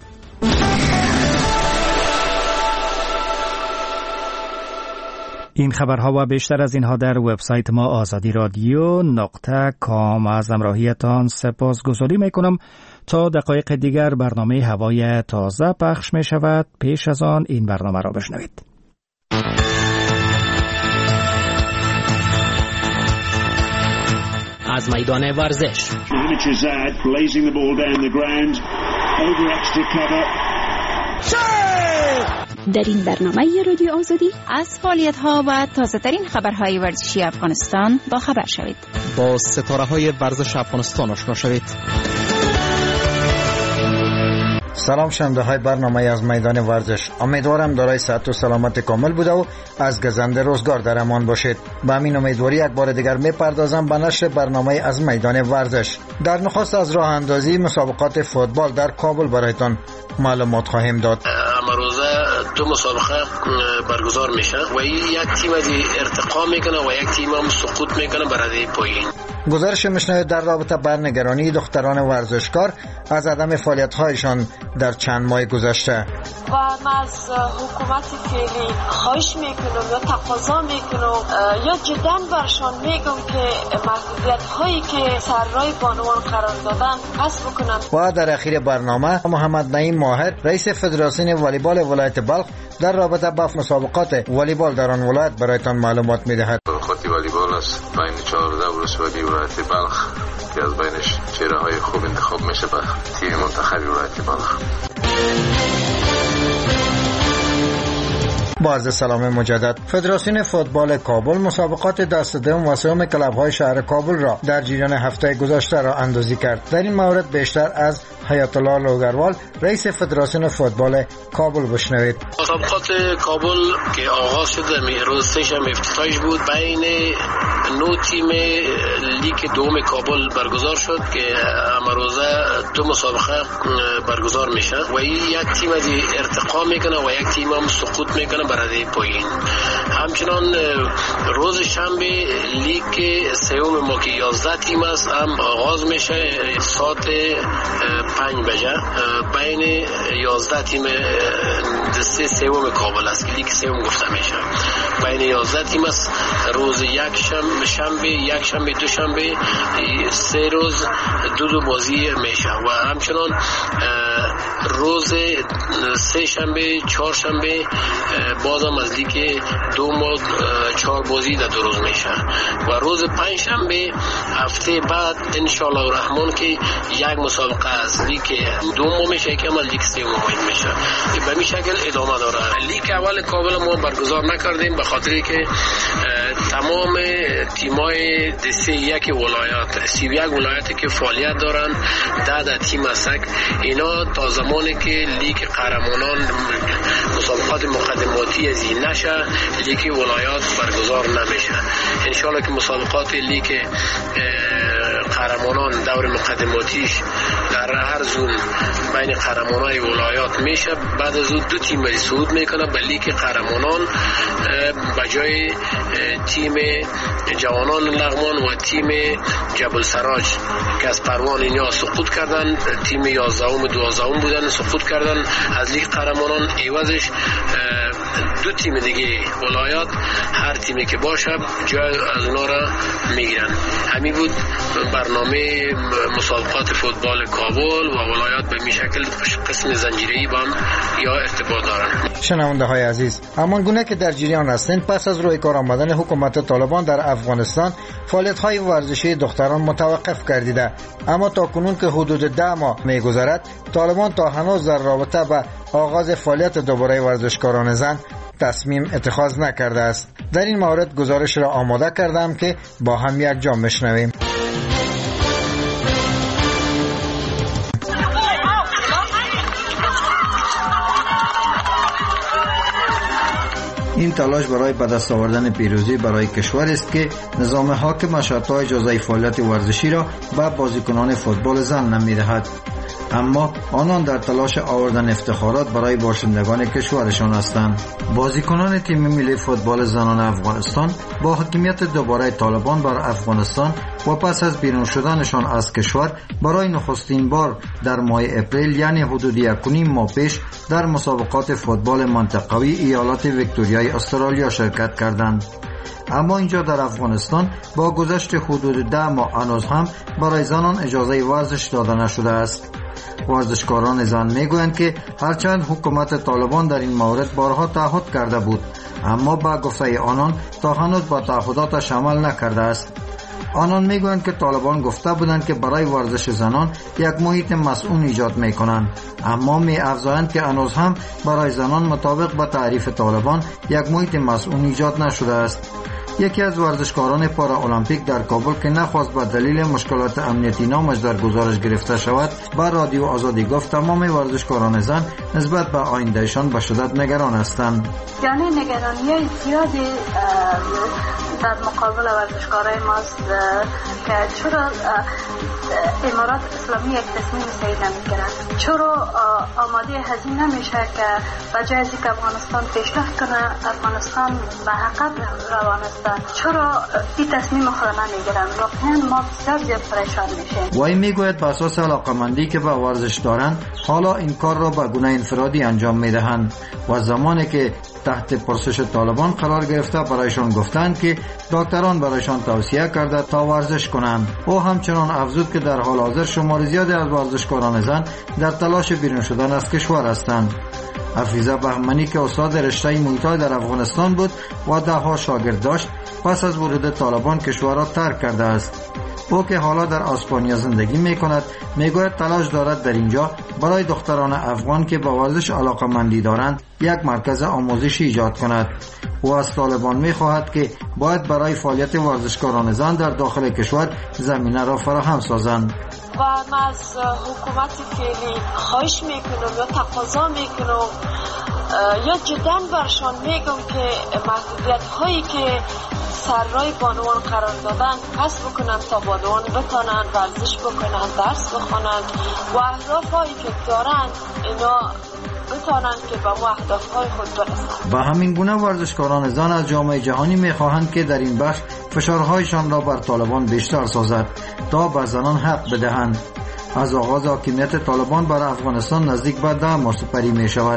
این خبرها و بیشتر از اینها در وبسایت ما آزادی رادیو .com. از همراهیتان سپاسگزاری میکنم. تا دقایق دیگر برنامه هوای تازه پخش می شود. پیش از آن این برنامه را بشنوید. از میدان ورزش در این برنامه رادیو آزادی از فعالیت‌ها و تازه‌ترین خبرهای ورزشی افغانستان با خبر شوید. با ستاره‌های ورزش افغانستان آشنا شوید. سلام شنونده های برنامه از میدان ورزش. امیدوارم دارای صحت و سلامت کامل بوده و از گزنده روزگار در امان باشید. با همین امیدواری یک بار دیگر میپردازم به نشر برنامه از میدان ورزش. در نخست از راه اندازی مسابقات فوتبال در کابل برایتان معلومات خواهیم داد. امروزه 2 مسابقه برگزار میشه و یک تیم ارتقا میکنه و یک تیم هم سقوط میکنه برای پایین. گزارش میشنوید در رابطه با نگرانی دختران ورزشکار از عدم فعالیت‌هایشان در چند ماه گذشته. و ما از حکومت فعلی خواهش میکنم یا تقاضا میکنم یا جدا برشان میگم که محدودیت‌هایی که سر راه بانوان قرار دادن حذف بکنن. و در اخیر برنامه محمد نعیم ماهر رئیس فدراسیون والیبال ولایت بلخ در رابطه با مسابقات والیبال در آن ولایت برایتان معلومات میدهد. خاطی والیبال است بین 14 ولسوالی ولایت بلخ که از بینش چهره‌های خوب انتخاب میشه به تیم منتخب ولایت بلخ. با عرض سلام مجدد. فدراسیون فوتبال کابل مسابقات دست دوم و سوم کلب‌های شهر کابل را در جریان هفته گذشته راه اندازی کرد. در این مورد بیشتر از حیات الله لوگروال رئیس فدراسیون فوتبال کابل بشنوید. مسابقات کابل که آغاز شد امروز سه‌شنبه افتتاحش بود. بین 9 تیم لیگ دوم کابل برگزار شد که امروز 2 مسابقه برگزار میشه و یک تیم از ارتقا میکنه و یک تیم هم سقوط میکنه برای پایین. همچنان روز شنبه لیگ سوم ما که 11 تیم است هم آغاز میشه ساعت 5 بجه بین 11 تیم دسته سوم کابل است که لیگ سوم گفته میشه. بین 11 تیم است. روز یک شنبه شنبه، یک شنبه، دو شنبه، 3 روز دو بازی میشه و همچنان روز 3 شنبه، 4 شنبه بازم از لیگ دوم 4 بازی در 2 روز میشه و روز 5 شنبه هفته بعد ان شاء الله الرحمن که یک مسابقه از لیگ دوم میشه که لیگ سوم میشه. به این شکل ادامه داره. لیگ اول کابل ما برگزار نکردیم به خاطر که تمام تیمای دسته یک ولایت 31 ولایتی که فعالیت دارن 10 تیم هست، اینا تا زمانی که لیگ قهرمانان مسابقات مقدماتی از این نشه لیگ ولایات برگزار نمیشه. ان شاء الله که مسابقات لیگ قهرمانان دور مقدماتیش در هر زون بین قهرمانای ولایات میشه. بعد از اون 2 تیم صعود میکنه به لیگ قهرمانان به جای تیم جوانان لغمان و تیم جبل سراج که از پروان اینا سقوط کردن. تیم 11 و 12 بودن سقوط کردن از لیگ قهرمانان. عوضش 2 تیم دیگه ولایات هر تیمی که باشه جای از اونا را میگیرن. همین بود برنامه مسابقات فوتبال کابل و ولایات به این شکل قسم زنجیره‌ای با هم یا ارتباط دارن. شنونده های عزیز، همان گونه که در جریان هستند، پس از روی کار آمدن حکومت طالبان در افغانستان فعالیت های ورزشی دختران متوقف گردیده، اما تا کنون که حدود 10 ماه میگذرد طالبان تا هنوز در رابطه با آغاز فعالیت دوباره ورزشکاران زن تصمیم اتخاذ نکرده است. در این مورد گزارش را آماده کردم که با هم یک جا میشنویم. این تلاش برای به دست آوردن پیروزی برای کشور است که نظام حاکم از شرط‌های اجازه فعالیت ورزشی را به بازیکنان فوتبال زن نمی‌دهد، اما آنان در تلاش آوردن افتخارات برای باشندگان کشورشان هستند. بازیکنان تیم ملی فوتبال زنان افغانستان با حاکمیت دوباره طالبان بر افغانستان و پس از بیرون شدنشان از کشور برای نخستین بار در ماه اپریل، یعنی حدود 1.5 ماه پیش، در مسابقات فوتبال منطقوی ایالات ویکتوریای استرالیا شرکت کردند. اما اینجا در افغانستان با گذشت حدود 10 ماه هنوز هم برای زنان اجازه ورزش داده نشده است. ورزشکاران زن میگویند که هرچند حکومت طالبان در این مورد بارها تعهد کرده بود، اما با گفته آنان تا هنوز با تعهداتش عمل نکرده است. آنان میگویند که طالبان گفته بودند که برای ورزش زنان یک محیط مسئول ایجاد میکنند، اما می افزایند که هنوز هم برای زنان مطابق با تعریف طالبان یک محیط مسئول ایجاد نشده است. یکی از ورزشکاران پارا المپیک در کابل که نخواست با دلیل مشکلات امنیتی نامش در گزارش گرفته شود، با رادیو آزادی گفت تمام ورزشکاران زن نسبت به آیندهشان به شدت نگران هستند. یعنی نگرانی زیادی در مقابل ورزشکارای ماست که چرا امارات اسلامی یک تصمیم صحیح نمیگیرند، چرا آماده هزینه نمیشه که بجای از اینکه افغانستان پیشرفت کنه افغانستان به عقب روان است، چرا این تصمیم خود نمیگیرند؟ واقعا ما بسیار زیاد پریشان میشیم. وی میگوید به اساس علاقه‌مندی که به ورزش دارند حالا این کار را به گونه انفرادی انجام میدهند و زمانی که تحت پرسش طالبان قرار گرفته برایشان گفتند که دکتران برایشان توصیه کرده تا ورزش کنند. او همچنان افزود که در حال حاضر شمار زیادی از ورزشکاران زن در تلاش بیرون شدن از کشور هستند. حفیظه بهمنی که استاد رشته محیط‌های در افغانستان بود و 10 شاگرد داشت، پس از ورود طالبان کشور را ترک کرده است. او که حالا در اسپانیا زندگی می‌کند میگوید تلاش دارد در اینجا برای دختران افغان که به ورزش علاقه‌مندی دارند یک مرکز آموزشی ایجاد کند. او از طالبان می‌خواهد که باید برای فعالیت ورزشکاران زن در داخل کشور زمینه را فراهم سازند. و من از حکومت فعلی خواهش میکنم یا تقاضا میکنم یا جدا برشان میگم که محدودیت هایی که سرای بانوان قرار دادن پس بکنن تا بانوان بتانن ورزش بکنن، درس بخونن و اهداف هایی که دارن اینا بتانن که به اهداف های خود برسن. با همین گونه ورزشکاران زن از جامعه جهانی میخواهند که در این بخش فشارهایشان را بر طالبان بیشتر سازد تا به زنان حق بدهند. از آغاز حاکمیت طالبان بر افغانستان نزدیک به 10 ماه سپری می شود.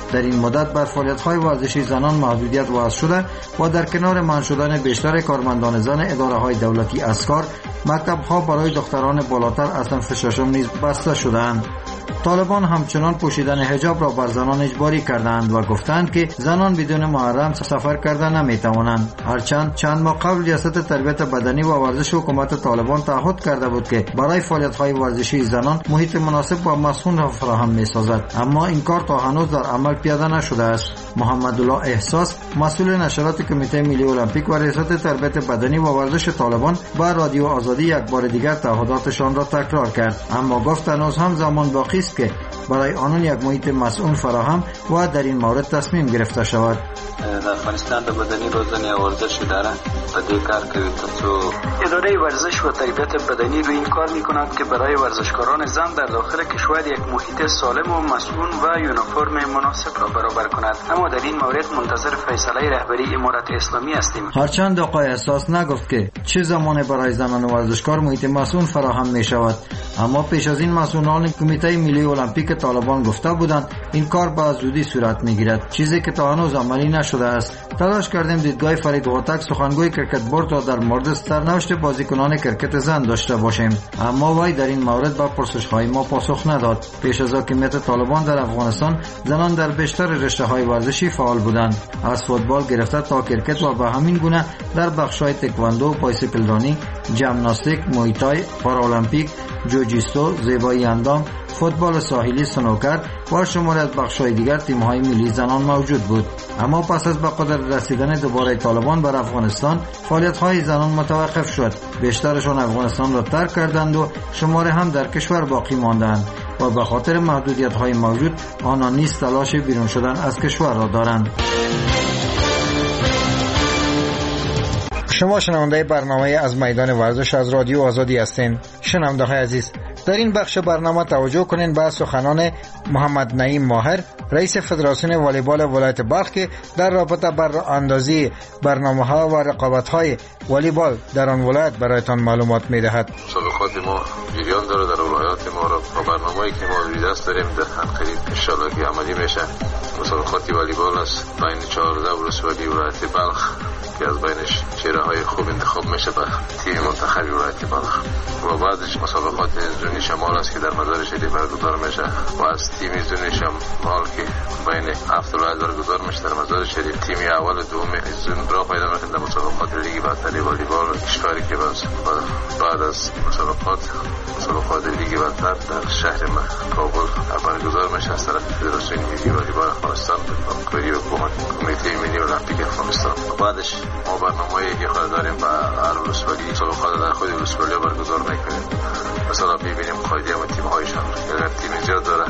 در این مدت بر فعالیت‌های ورزشی زنان محدودیت وضع شده و در کنار منع شدن بیشتر کارمندان زن اداره‌های دولتی از کار، مکتب‌ها برای دختران بالاتر از صنف ششم نیز بسته شده‌اند. طالبان همچنان پوشیدن حجاب را بر زنان اجباری کردند و گفتند که زنان بدون محرم سفر کرده نمی‌توانند. هرچند چند ماه قبل ریاست تربیت بدنی و ورزش حکومت طالبان تعهد کرده بود که برای فعالیت‌های ورزشی زنان محیط مناسب و مسئول را فراهم می‌سازد، اما این کار تا هنوز در عمل پیاده نشده است. محمد الله احساس، مسئول نشرات کمیته ملی المپیک و ریاست تربیت بدنی و ورزش طالبان، با رادیو آزادی یک بار دیگر تعهداتشان را تکرار کرد، اما گفت هنوز هم زمان باقی است که برای آنان یک محیط مسئول فراهم و در این مورد تصمیم گرفته شود. در افغانستان د بدني روزنې او ورزش اداره په دې کار کوي ترڅو اداره ورزش و تربیت بدنی روی این کار می‌کند که برای ورزشکاران زن در داخل کشور یک محیط سالم و مسئول و یونیفرم مناسب را برابر کند. اما در این مورد منتظر فیصله رهبری امارت اسلامی هستیم. هرچند آقای احساس نگفت که چه زمان برای زنان ورزشکار محیط مسئول فراهم می‌شود، اما پیش از این مسئولان کمیته ملی المپیک طالبان گفته بودند این کار به زودی صورت می‌گیرد، چیزی که تا هنوز عملی نشده است. تلاش کردیم دیدگاه فرید هوتک، سخنگوی کرکت بورد، را در مورد سرنوشت بازیکنان کرکت زن داشته باشیم، اما وی در این مورد به پرسش‌های ما پاسخ نداد. پیش از حاکمیت طالبان در افغانستان زنان در بیشتر رشته‌های ورزشی فعال بودند، از فوتبال گرفته تا کرکت و به همین گونه در بخش‌های تکواندو، بایسیکلرانی، ژیمناستیک، مویتای، پارالمپیک، جوجیتسو، زیبایی اندام، فوتبال ساحلی، سنوکر و شماری از بخش‌های دیگر تیم‌های ملی زنان موجود بود. اما پس از به قدرت رسیدن دوباره طالبان بر افغانستان، فعالیت‌های زنان متوقف شد. بیشترشان افغانستان را ترک کردند و شماری هم در کشور باقی ماندند و به خاطر محدودیت‌های موجود آنان نیز تلاش بیرون شدن از کشور را دارند. شما شنونده برنامه از میدان ورزش از رادیو آزادی هستین. شنونده‌های عزیز، در این بخش برنامه توجه کنین به سخنان محمد نعیم ماهر، رئیس فدراسیون والیبال ولایت بلخ که در رابطه بر اندازی برنامه‌ها و رقابت‌های والیبال در آن ولایت برایتان معلومات می‌دهد. مسابقات ما جریان داره در ولایات ما را و برنامه‌ای که ما روی دست داریم در قریب ان شاءالله که عملی میشه. مسابقات والیبال است بین 14 ولسوالی ولایت بلخ که از بینش چهره‌های خوب انتخاب میشه به تیم منتخب ولایت بلخ و بعدش مسابقات زونی شمال است که در مزار شریف برگزار میشه و از تیم زونی شمال که بین 7 ولایت برگزار میشه در مزار شریف تیم اول و دوم زون را پیدا میکنه در مسابقات لیگ برتر والیبال کشوری که بعد از مسابقات لیگ برتر در شهر کابل برگزار میشه از طرف فدراسیون ملی والیبال افغانستان به همکاری کمیته ملی المپیک افغانستان. بعدش ما برنامه‌ای که خود داریم با هر ولسوالی مسابقات در خود ولسوالی برگزار میکنیم. مثلا ببینیم قاعده و تیم‌هایشان، اگر تیم زیاد داره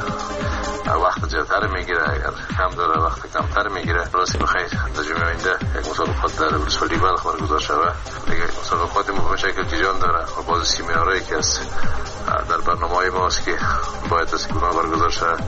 وقت زیادتر میگیره، اگر کم داره وقت کمتر میگیره. راستی بخیر در جمعه آینده یک مسابقات در ولسوالی بلخ برگزار شود. دیگه مسابقات ما به شکل جریان داره و باز سیمینارهایی که است در برنامه‌های ماست که باید از گونه برگزار شود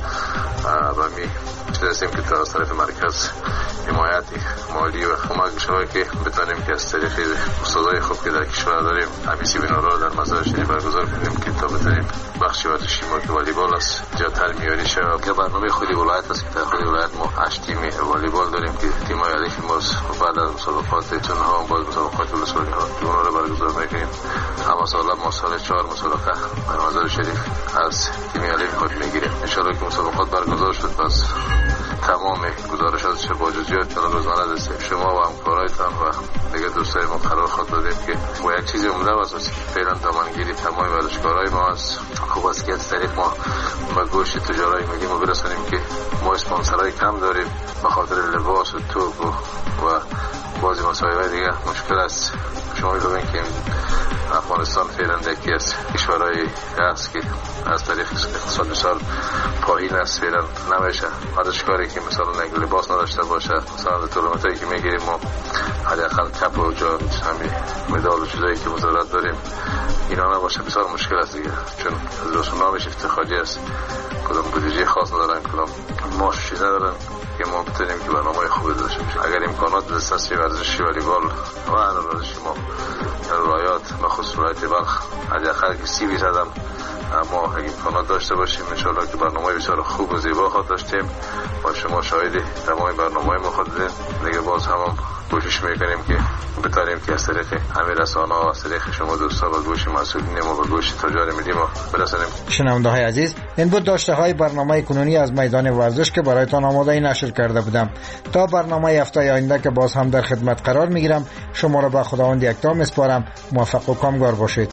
و می هستیم که از طرف مرکز حمایت مالی و کمک شود که بتونیم که از طریق استادای خوب که در کشور داریم همین سیمینارها در مزار شریف برگزار کنیم که تا بتونیم بخش ورزشی ما که والیبال است جاتر میاری شود. که برنامه خودی ولایت است که در خودی ولایت ما 8 تیم والیبال داریم که تیم‌های علیه ماست و بعد از مسابقات چونها هم باز مسابقات ولسوالی ها اونها رو برگزار میکنیم. اما ما سال 4 مسابقه در مزار شریف از تیم علیه خود میگیریم. ان شاءالله که مسابقات برگزار شد پس تمام گزارشات چه با جزئیات کلا روزانه دستیم شما و همکارایتان و دیگه دوستای ما قرار خود دادیم که با یک چیزی عمده واسه فعلا دامنگیری تمام ورزشکارای ما است. خوب است که از طریق ما به گوش تجارای ملی ما برسانیم که ما اسپانسرای کم داریم به خاطر لباس و توپ و بعضی مسائل دیگه مشکل است. شما ببینید که افغانستان فعلا یکی از کشورهایی است که از طریق اقتصاد بسیار پایین است، فعلا نمیشه ورزشکاری که مثلا یک لباس نداشته باشه. مثلا تورنمنتایی که میگیریم ما حداقل کپ و جام همین مدال و چیزایی که وزارت داریم اینا نباشه بسیار مشکل است دیگه، چون رسومش افتخاری است، کدام بودجه خاص ندارن، کدام معاش چیز ندارن که ما بتونیم که برنامه خوبی داشته باشیم. اگر امکانات دسترسی ورزشی والیبال و هر ورزشی ما در ولایات بخصوص ولایت بلخ حداقل که 30% اما اگه امکانات داشته باشیم ان شاءالله که برنامه بسیار خوب و زیبا خواهد داشتیم و شما شاهد تمام برنامه ما خواهید دیگه. باز هم کوشش میکنیم که بتونیم که از طریق همین رسانه‌ها و از طریق شما دوستا و گوش مسئولین ما و گوش تجار ملی ما برسانیم. شنونده‌های عزیز، این بود داشته‌های برنامه کنونی از میدان ورزش که برایتان آماده نشر کرده بودم. تا برنامه هفته آینده که باز هم در خدمت قرار میگیرم، شما را به خداوند یکتا میسپارم. موفق و کامگار باشید.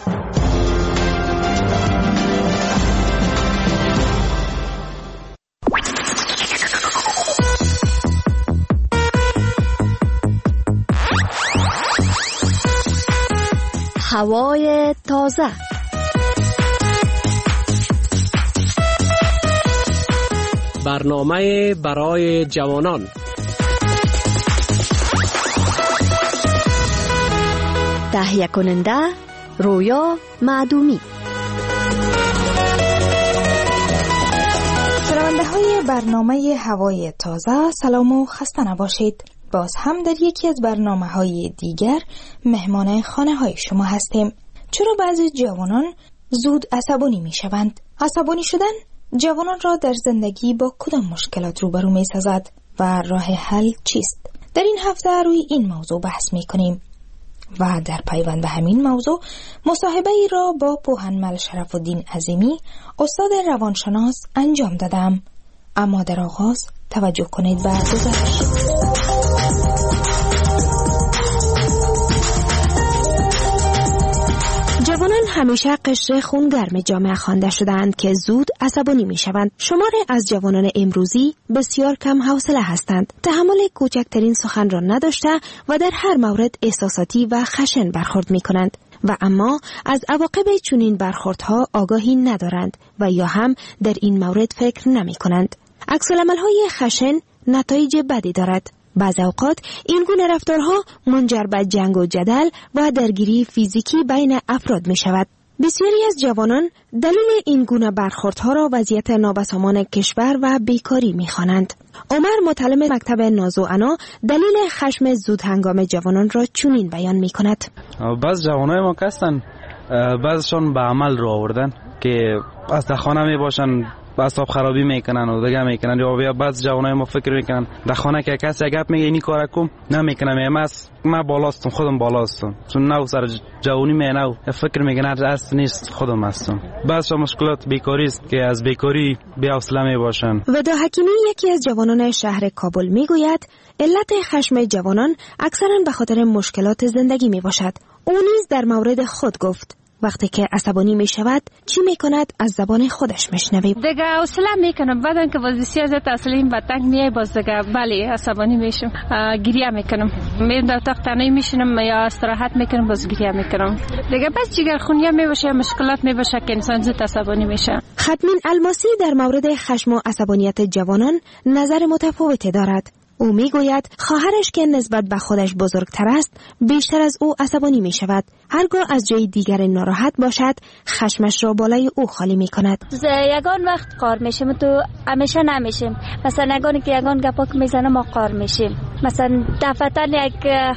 هوای تازه. برنامه برای جوانان. تهیه کننده رویا معدومی. شنونده های برنامه هوای تازه، سلام و خسته نباشید. باز هم در یکی از برنامه های دیگر مهمان خانه های شما هستیم. چرا بعضی جوانان زود عصبانی می شوند؟ عصبانی شدن جوانان را در زندگی با کدام مشکلات روبرو می سازد و راه حل چیست؟ در این هفته روی این موضوع بحث می کنیم و در پیوند به همین موضوع مصاحبه ای را با پوهنمل شرف‌الدین عظیمی استاد روانشناس انجام دادم. اما در آغاز توجه کنید به گزارش. جوانان همیشه قشر خونگرم جامعه خوانده شدند که زود عصبانی می شوند. شمار از جوانان امروزی بسیار کم حوصله هستند. تحمل کوچکترین سخن را نداشته و در هر مورد احساساتی و خشن برخورد می کنند و اما از عواقب چنین برخوردها آگاهی ندارند و یا هم در این مورد فکر نمی کنند. عکس‌العمل‌های خشن نتایج بدی دارد. بعض اوقات این گونه رفتارها منجر به جنگ و جدل و درگیری فیزیکی بین افراد می شود. بسیاری از جوانان دلیل این گونه برخوردها را وضعیت نابسامان کشور و بیکاری می خوانند. عمر متعلم مکتب ناز و عنا دلیل خشم زود هنگام جوانان را چنین بیان می کند. بعض جوانای ما هستند، بعضشان به عمل رو آوردن که از در خانه می باشن اعصاب خرابی میکنن و دیگه میکنن، یا بعض جوانای ما فکر میکنن در خانه که کسی گپ میگه اینی کارا کن نمیکنم، من بالاستم، خودم بالاستم، چون نو سر جوانی مینو فکر میکنن اصل نیست، خودم هستم. بعض مشکلات بیکاری است که از بیکاری بی حوصله میباشن. ودا حکیمی یکی از جوانان شهر کابل میگوید علت خشم جوانان اکثرا به خاطر مشکلات زندگی میباشد. او نیز در مورد خود گفت وقتی که عصبانی می شود چی می کند از زبان خودش میشنویم. دیگه حوصله میکنم، بعدن که وزیسی ازت اصلیم بطنگ میای باز دیگه بله عصبانی میشم، گریه میکنم، میرم در اتاق تنهایی میشینم یا استراحت میکنم باز گریه میکنم. دیگه بس جگر خونیه میباشه، مشکلات میباشه که انسان زود عصبانی میشه. ختمین الماسی در مورد خشم و عصبانیت جوانان نظر متفاوتی دارد. او میگوید خواهرش که نسبت به خودش بزرگتر است بیشتر از او عصبانی می شود. هرگاه از جای دیگر ناراحت باشد خشمش را بالای او خالی می کند. یگان وقت قار میشیم تو همیشه نمیشیم، مثلا یگانی که یگان گپا که میزنه ما قار میشیم، مثلا دفتر یک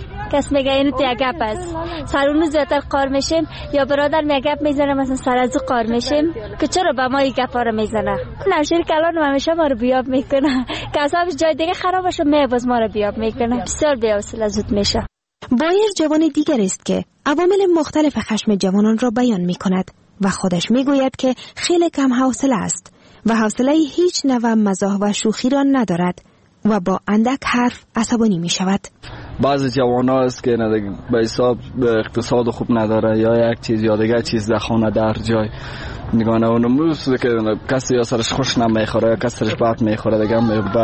کس میگه اینو تو یک گپ است سرونو زیادتر قار میشیم، یا برادر میگه گپ میزنه مثلا سر از قار میشیم که چرا به ما یک گپا رو میزنه. نوشیر کلان همیشه ما رو بیاب میکنه که اصابش جای دیگه خراب بشه میباز ما رو بیاب میکنه، بسیار بی‌حوصله زود میشه. بایر جوان دیگر است که عوامل مختلف خشم جوانان را بیان میکند و خودش میگوید که خیلی کم حوصله است و حوصله هیچ نوع مزاح و شوخی را ندارد و با اندک حرف عصبانی می شود. بعضی جوانا است که به حساب اقتصاد خوب نداره یا یک چیز یا دیگه چیز در خانه در جای نگانه اونموز که کسی یا سرش خوش نمیخوره یا کسی سرش بد میخوره دیگه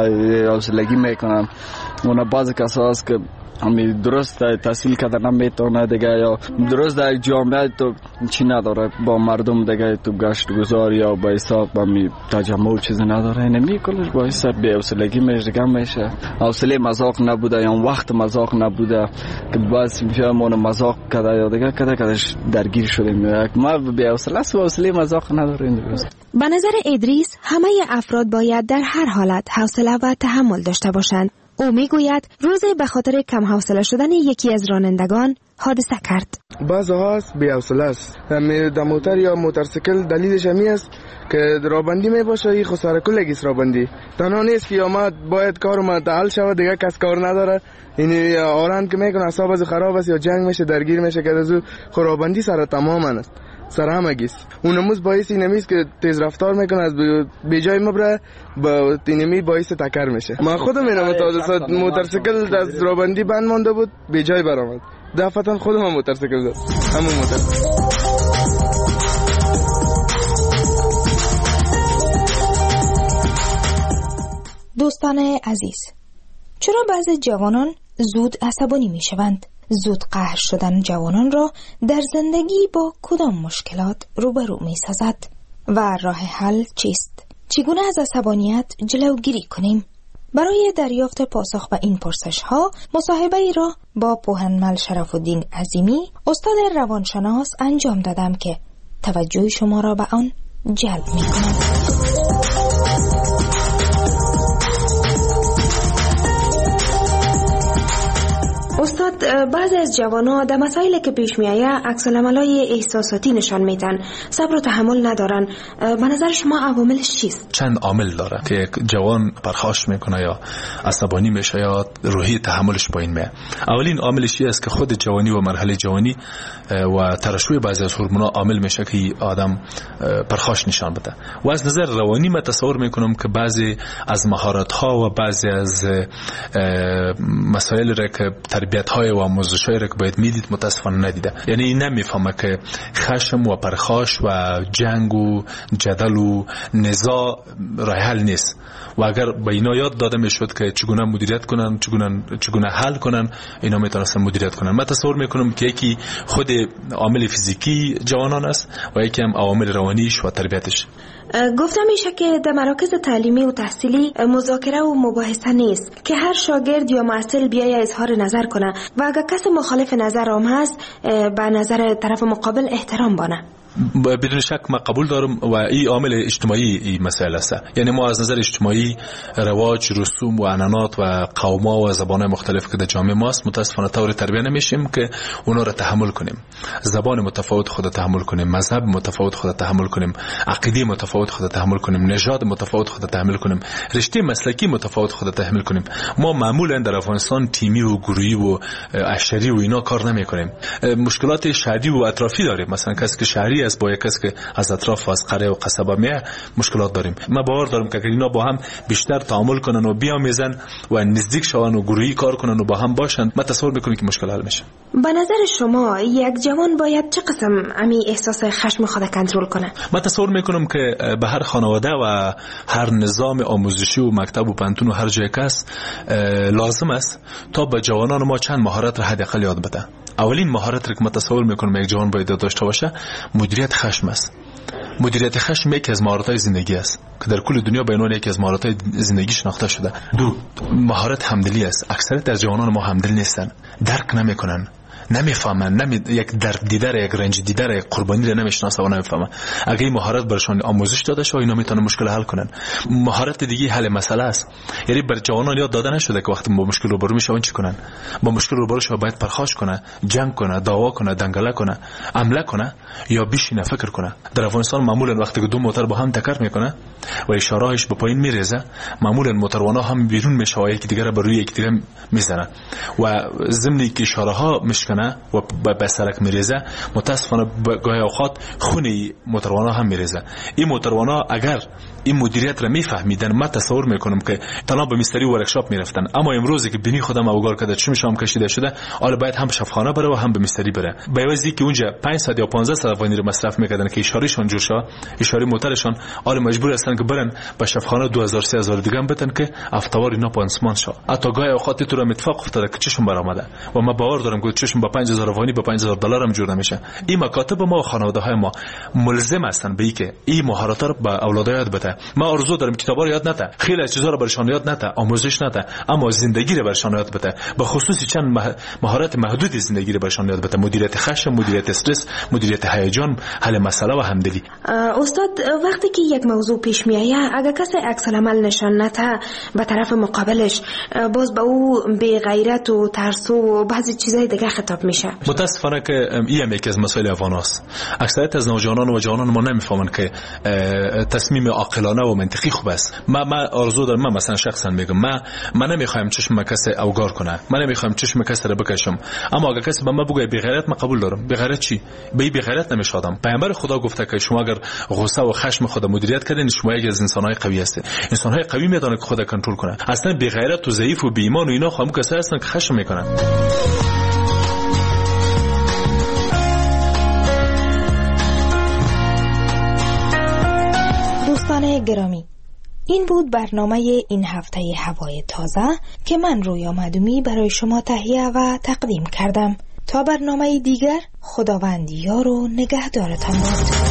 حوصلگی میکنن. اون بعضی کسا است که همی درست تحصیل کرده نمیتونه دیگه یا درست در جامعه تو چی نداره با مردم دیگه تو گشت گذار یا با حساب همی تجمع چیزی نداره، نمی کلش با حساب بی حوصلگی میشه. حوصله مذاق نبوده یا وقت مذاق نبوده که باز میشه ما مذاق کرده یا دیگه کدش درگیر شدیم. ما بی حوصله است و حوصله مذاق نداره. به نظر ادریس همه افراد باید در هر حالت حوصله و تحمل داشته باشند. او میگوید روزی به خاطر کم حوصله شدن یکی از رانندگان حادثه کرد. بعضا هست بی‌حوصله است. در موتر یا موتورسیکل دلیلش همی است که رابندی می باشه، این خود سر کل گیس رابندی تنها نیست که یا ما باید کارو حل شود، دیگه کس کار نداره، این آرند که میکنه اعصاب از خراب است یا جنگ میشه درگیر میشه که از خرابندی سر تماما است، سر همه گیس. اونموز باعث اینمیست که تیز رفتار میکنه، از به جای مبره با اینمی باعث تکر میشه. من خودم اینم تا موتورسیکل از رابندی بند مونده بود، به جای برآمد. دفعتا خودم موتورسیکل داشت، همون موتور. دوستان عزیز، چرا بعضی جوانان زود عصبانی می شوند؟ زود قهر شدن جوانان را در زندگی با کدام مشکلات روبرو می سازد؟ و راه حل چیست؟ چگونه از عصبانیت جلوگیری کنیم؟ برای دریافت پاسخ به این پرسش ها مصاحبه ای را با پوهنمل شرف الدین عظیمی استاد روانشناس انجام دادم که توجه شما را به آن جلب می کنم. استاد، بعضی از جوان‌ها در مسائلی که پیش میآید عکس العمل‌های احساساتی نشان میدن، صبر و تحمل ندارن. به نظر شما عواملش چیست؟ چند عامل داره که یک جوان پرخاش میکنه یا عصبانی میشه یا روحی تحملش پایین میاد. اولین عاملش است که خود جوانی و مرحله جوانی و ترشح بعضی از هورمون‌ها عامل میشه که آدم پرخاش نشان بده. و از نظر روانی من تصور میکنم که بعضی از مهارت‌ها و بعضی از مسائل را که تربیت‌های و آموزش‌هایی را که باید میدید متاسفانه ندیده. یعنی نمیفهمه که خشم و پرخاش و جنگ و جدل و نزاع راه حل نیست و اگر به اینا یاد داده میشد که چگونه مدیریت کنن، چگونه حل کنن، اینا میتونستن مدیریت کنن. من تصور میکنم که یکی خود عامل فیزیکی جوانان است و یکی هم عوامل روانیش و تربیتش. گفتم میشه که در مراکز تعلیمی و تحصیلی مذاکره و مباحثه نیست که هر شاگرد یا معلم بیاید اظهار نظر کنه و اگر کسی مخالف نظر هم هست به نظر طرف مقابل احترام بانه. بدون شک ما قبول دارم و این عامل اجتماعی این مسئله است. یعنی ما از نظر اجتماعی رواج، رسوم و عنعنات و قوم‌ها و زبان‌های مختلف که در جامعه ماست متأسفانه طور تربیت نمیشیم که اونا را تحمل کنیم. زبان متفاوت خود تحمل کنیم، مذهب متفاوت خود تحمل کنیم، عقیده متفاوت خود تحمل کنیم، نژاد متفاوت خود تحمل کنیم، رشته مسلکی متفاوت خود تحمل کنیم. ما معمولا در افغانستان تیمی و گروهی و عشری و اینا کار نمی‌کنیم. مشکلات شهری و اطرافی داریم. مثلا کسی که شهری است با یک کسی که از اطراف و از قریه و قصبه میاد مشکلات داریم. من باور دارم که اگر اینا با هم بیشتر تعامل کنن و بیامیزن و نزدیک شون و گروهی کار کنن و با هم باشن، من تصور میکنم که مشکل حل میشه. به نظر شما یک جوان باید چه قسم امی احساس خشم خود کنترل کنه؟ من تصور میکنم که به هر خانواده و هر نظام آموزشی و مکتب و پانتون و هر جای کس لازم است تا به جوانان ما چند مهارت را حداقل یاد بده. اولین مهارت که متصور میکنم یک جوان باید داشته باشه مدیریت خشم است. مدیریت خشم یکی از مهارت‌های زندگی است که در کل دنیا به عنوان یکی از مهارت‌های زندگی شناخته شده. دو، مهارت همدلی است. اکثریت از جوانان ما همدل نیستن، درک نمیکنن، نمیفهمن، یک درد دیدار، یک رنج دیدار، یک قربانی را نمیشناسن و نمیفهمن. اگه این مهارت برشان آموزش داده شه اینا میتونن مشکل حل کنن. مهارت دیگه حل مسئله است. یعنی بر جوانان یاد داده نشده که وقتی با مشکل روبرو میشن چی کنن. با مشکل روبرو شه باید پرخاش کنه، جنگ کنه، دعوا کنه، دنگله کنه، حمله کنه یا بشینه فکر کنه. در افغانستان معمولا وقتی که دو موتور با هم تکر میکنه و اشارهش به پایین میریزه، معمولا موتوروانا هم بیرون میشه و یکی دیگه را بر روی یکی دیگه میزنه و ضمن که اشاره ها میشکنه و به سرک میریزه، متاسفانه گاهی اوقات خون موتوروانا هم میریزه. این موتوروانا اگر این مدیریت را میفهمیدن، من تصور میکنم که تنها به مستری ورکشاپ میرفتن. اما امروزی که بینی خودم اوگار کرده چه میشم کشیده شده، حالا باید هم شفاخانه بره و هم به مستری بره. به عوضی که اونجا 500 یا 1500 افغانی رو مصرف میکردن که اشارهشون جور شه، اشاره موتورشون، حالا مجبور هستن که برن به شفاخانه 2000 3000 دیگه هم بدن که افتوار اینا پانسمان شه. حتی گاهی اوقات تو رو اتفاق افتاده که چشم برآمده و من باور دارم که چشم با 5000 افغانی با 5000 دلار هم جور نمیشه. این مکاتب ما و خانواده های ما ملزم هستن به اینکه این مهارت رو به اولاد یاد بده. ما آرزو دارم کتابا رو یاد نده، خیلی از چیزا رو برشان یاد نده، آموزش نده، اما زندگی رو برشان یاد بده. به خصوص چند مهارت محدود زندگی رو برشان یاد بده: مدیریت خشم، مدیریت استرس، مدیریت هیجان، حل مسئله و همدلی. استاد، وقتی که یک موضوع پیش میآید اگر کسی عکس العمل نشان نده به طرف مقابلش، باز به او بی غیرت و ترس و بعضی چیزای دیگه خطاب حساب میشه. متاسفانه که این یکی از مسائل افغان است. اکثریت از نوجوانان و جوانان ما نمیفهمند که تصمیم عاقلانه و منطقی خوب است. من آرزو دارم، من مثلا شخصا میگم من نمیخوایم چشم کسی اوگار کنه، من نمیخوایم چشم کسی رو بکشم، اما اگه کسی به من بگه بی غیرت، من قبول دارم. بی غیرت چی؟ بی غیرت نمیشادم. پیامبر خدا گفته که شما اگر غصه و خشم خود مدیریت کردین، شما یکی از انسان‌های قوی هستید. انسان‌های قوی میدونن که خود کنترل کنه. اصلا بی غیرت و ضعیف و بی ایمان و اینا خام کسایی هستن که خشم میکنن. دوستان گرامی، این بود برنامه این هفته هوای تازه که من رویا مدومی برای شما تهیه و تقدیم کردم. تا برنامه دیگر، خداوند یار و نگهدارتان باد.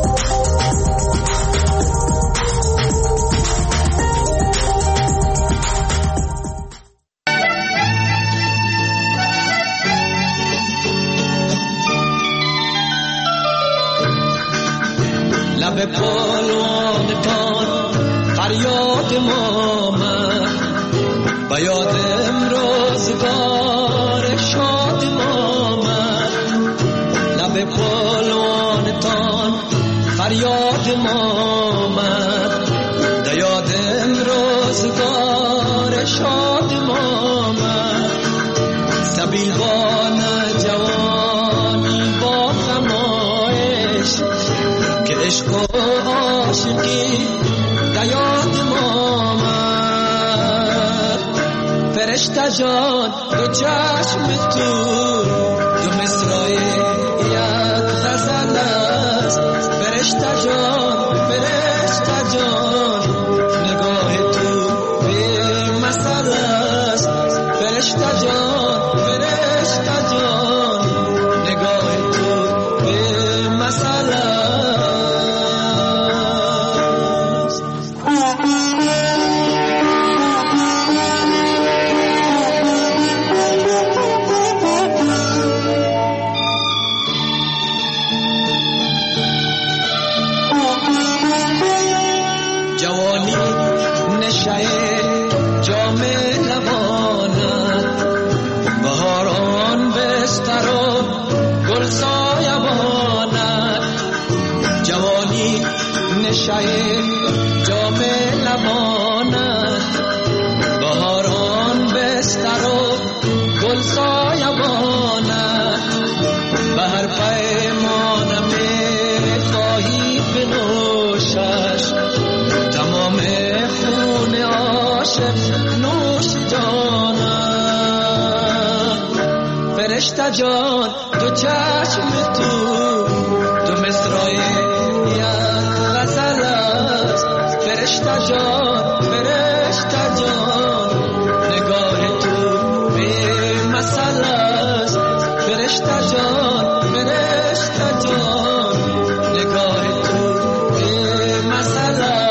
لب پالانتان فریاد ما من و یاد امروزگار شاد ما من. لب پالانتان فریاد ما من و یاد امروزگار شاد ما من. سبیلوان جوانی با خمایش که عشق و عاشقی دیاد ما من. فرشته جان دو چشم تو دو مصرای یک غزل است. فرشته جان نگاه تو به مثل است. فرشته جان نگاه تو به مثل است. جوانی نشه جام لبانت، بهاران بستر و گل سایبانت. جوانی نشه جام لبانت، بهاران بستر و گل سایبانت. به هر پیمانم خواهی بنوشش تمام خون عاشق نوش جانم. فرشته جان دو چشم تو دو مصرای یک غزل است. فرشته جان نگاه تو به مثل است. فرشته جان نگاه تو به مثل است.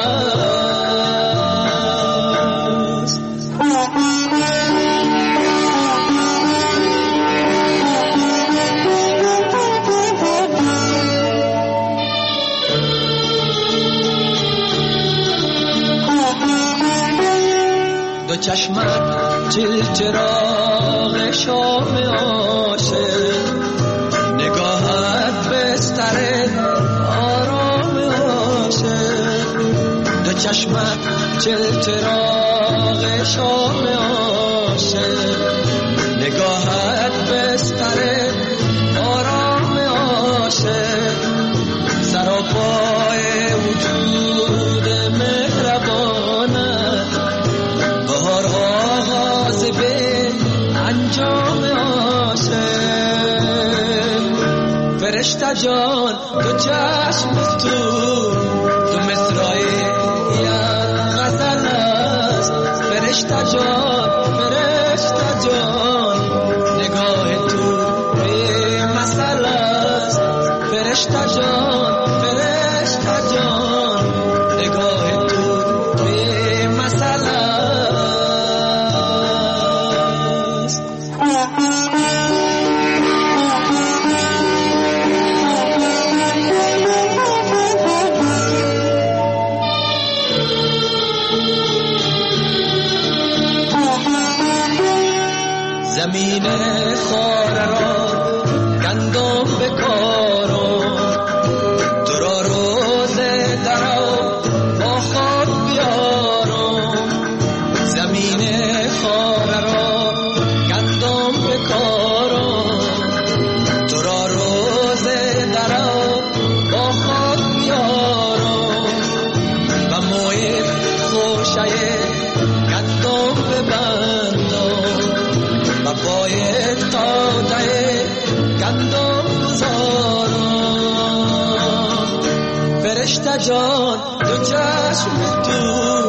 دو چشمت چراغ شام عاشق، نگاهت بستر آرام عاشق. دو چشمت چراغ شام عاشق، نگاهت بستر آرام عاشق. سراپای وجود مهربانت، بهار آغاز به انجام عاشق. فرشته جان دو چشم تو دو مصرای یک غزل است. فرشته جان نگاه تو به مثل است. فرشته جان نگاه تو به مثل است. زمین خاره را فرشته جان دو چشم تو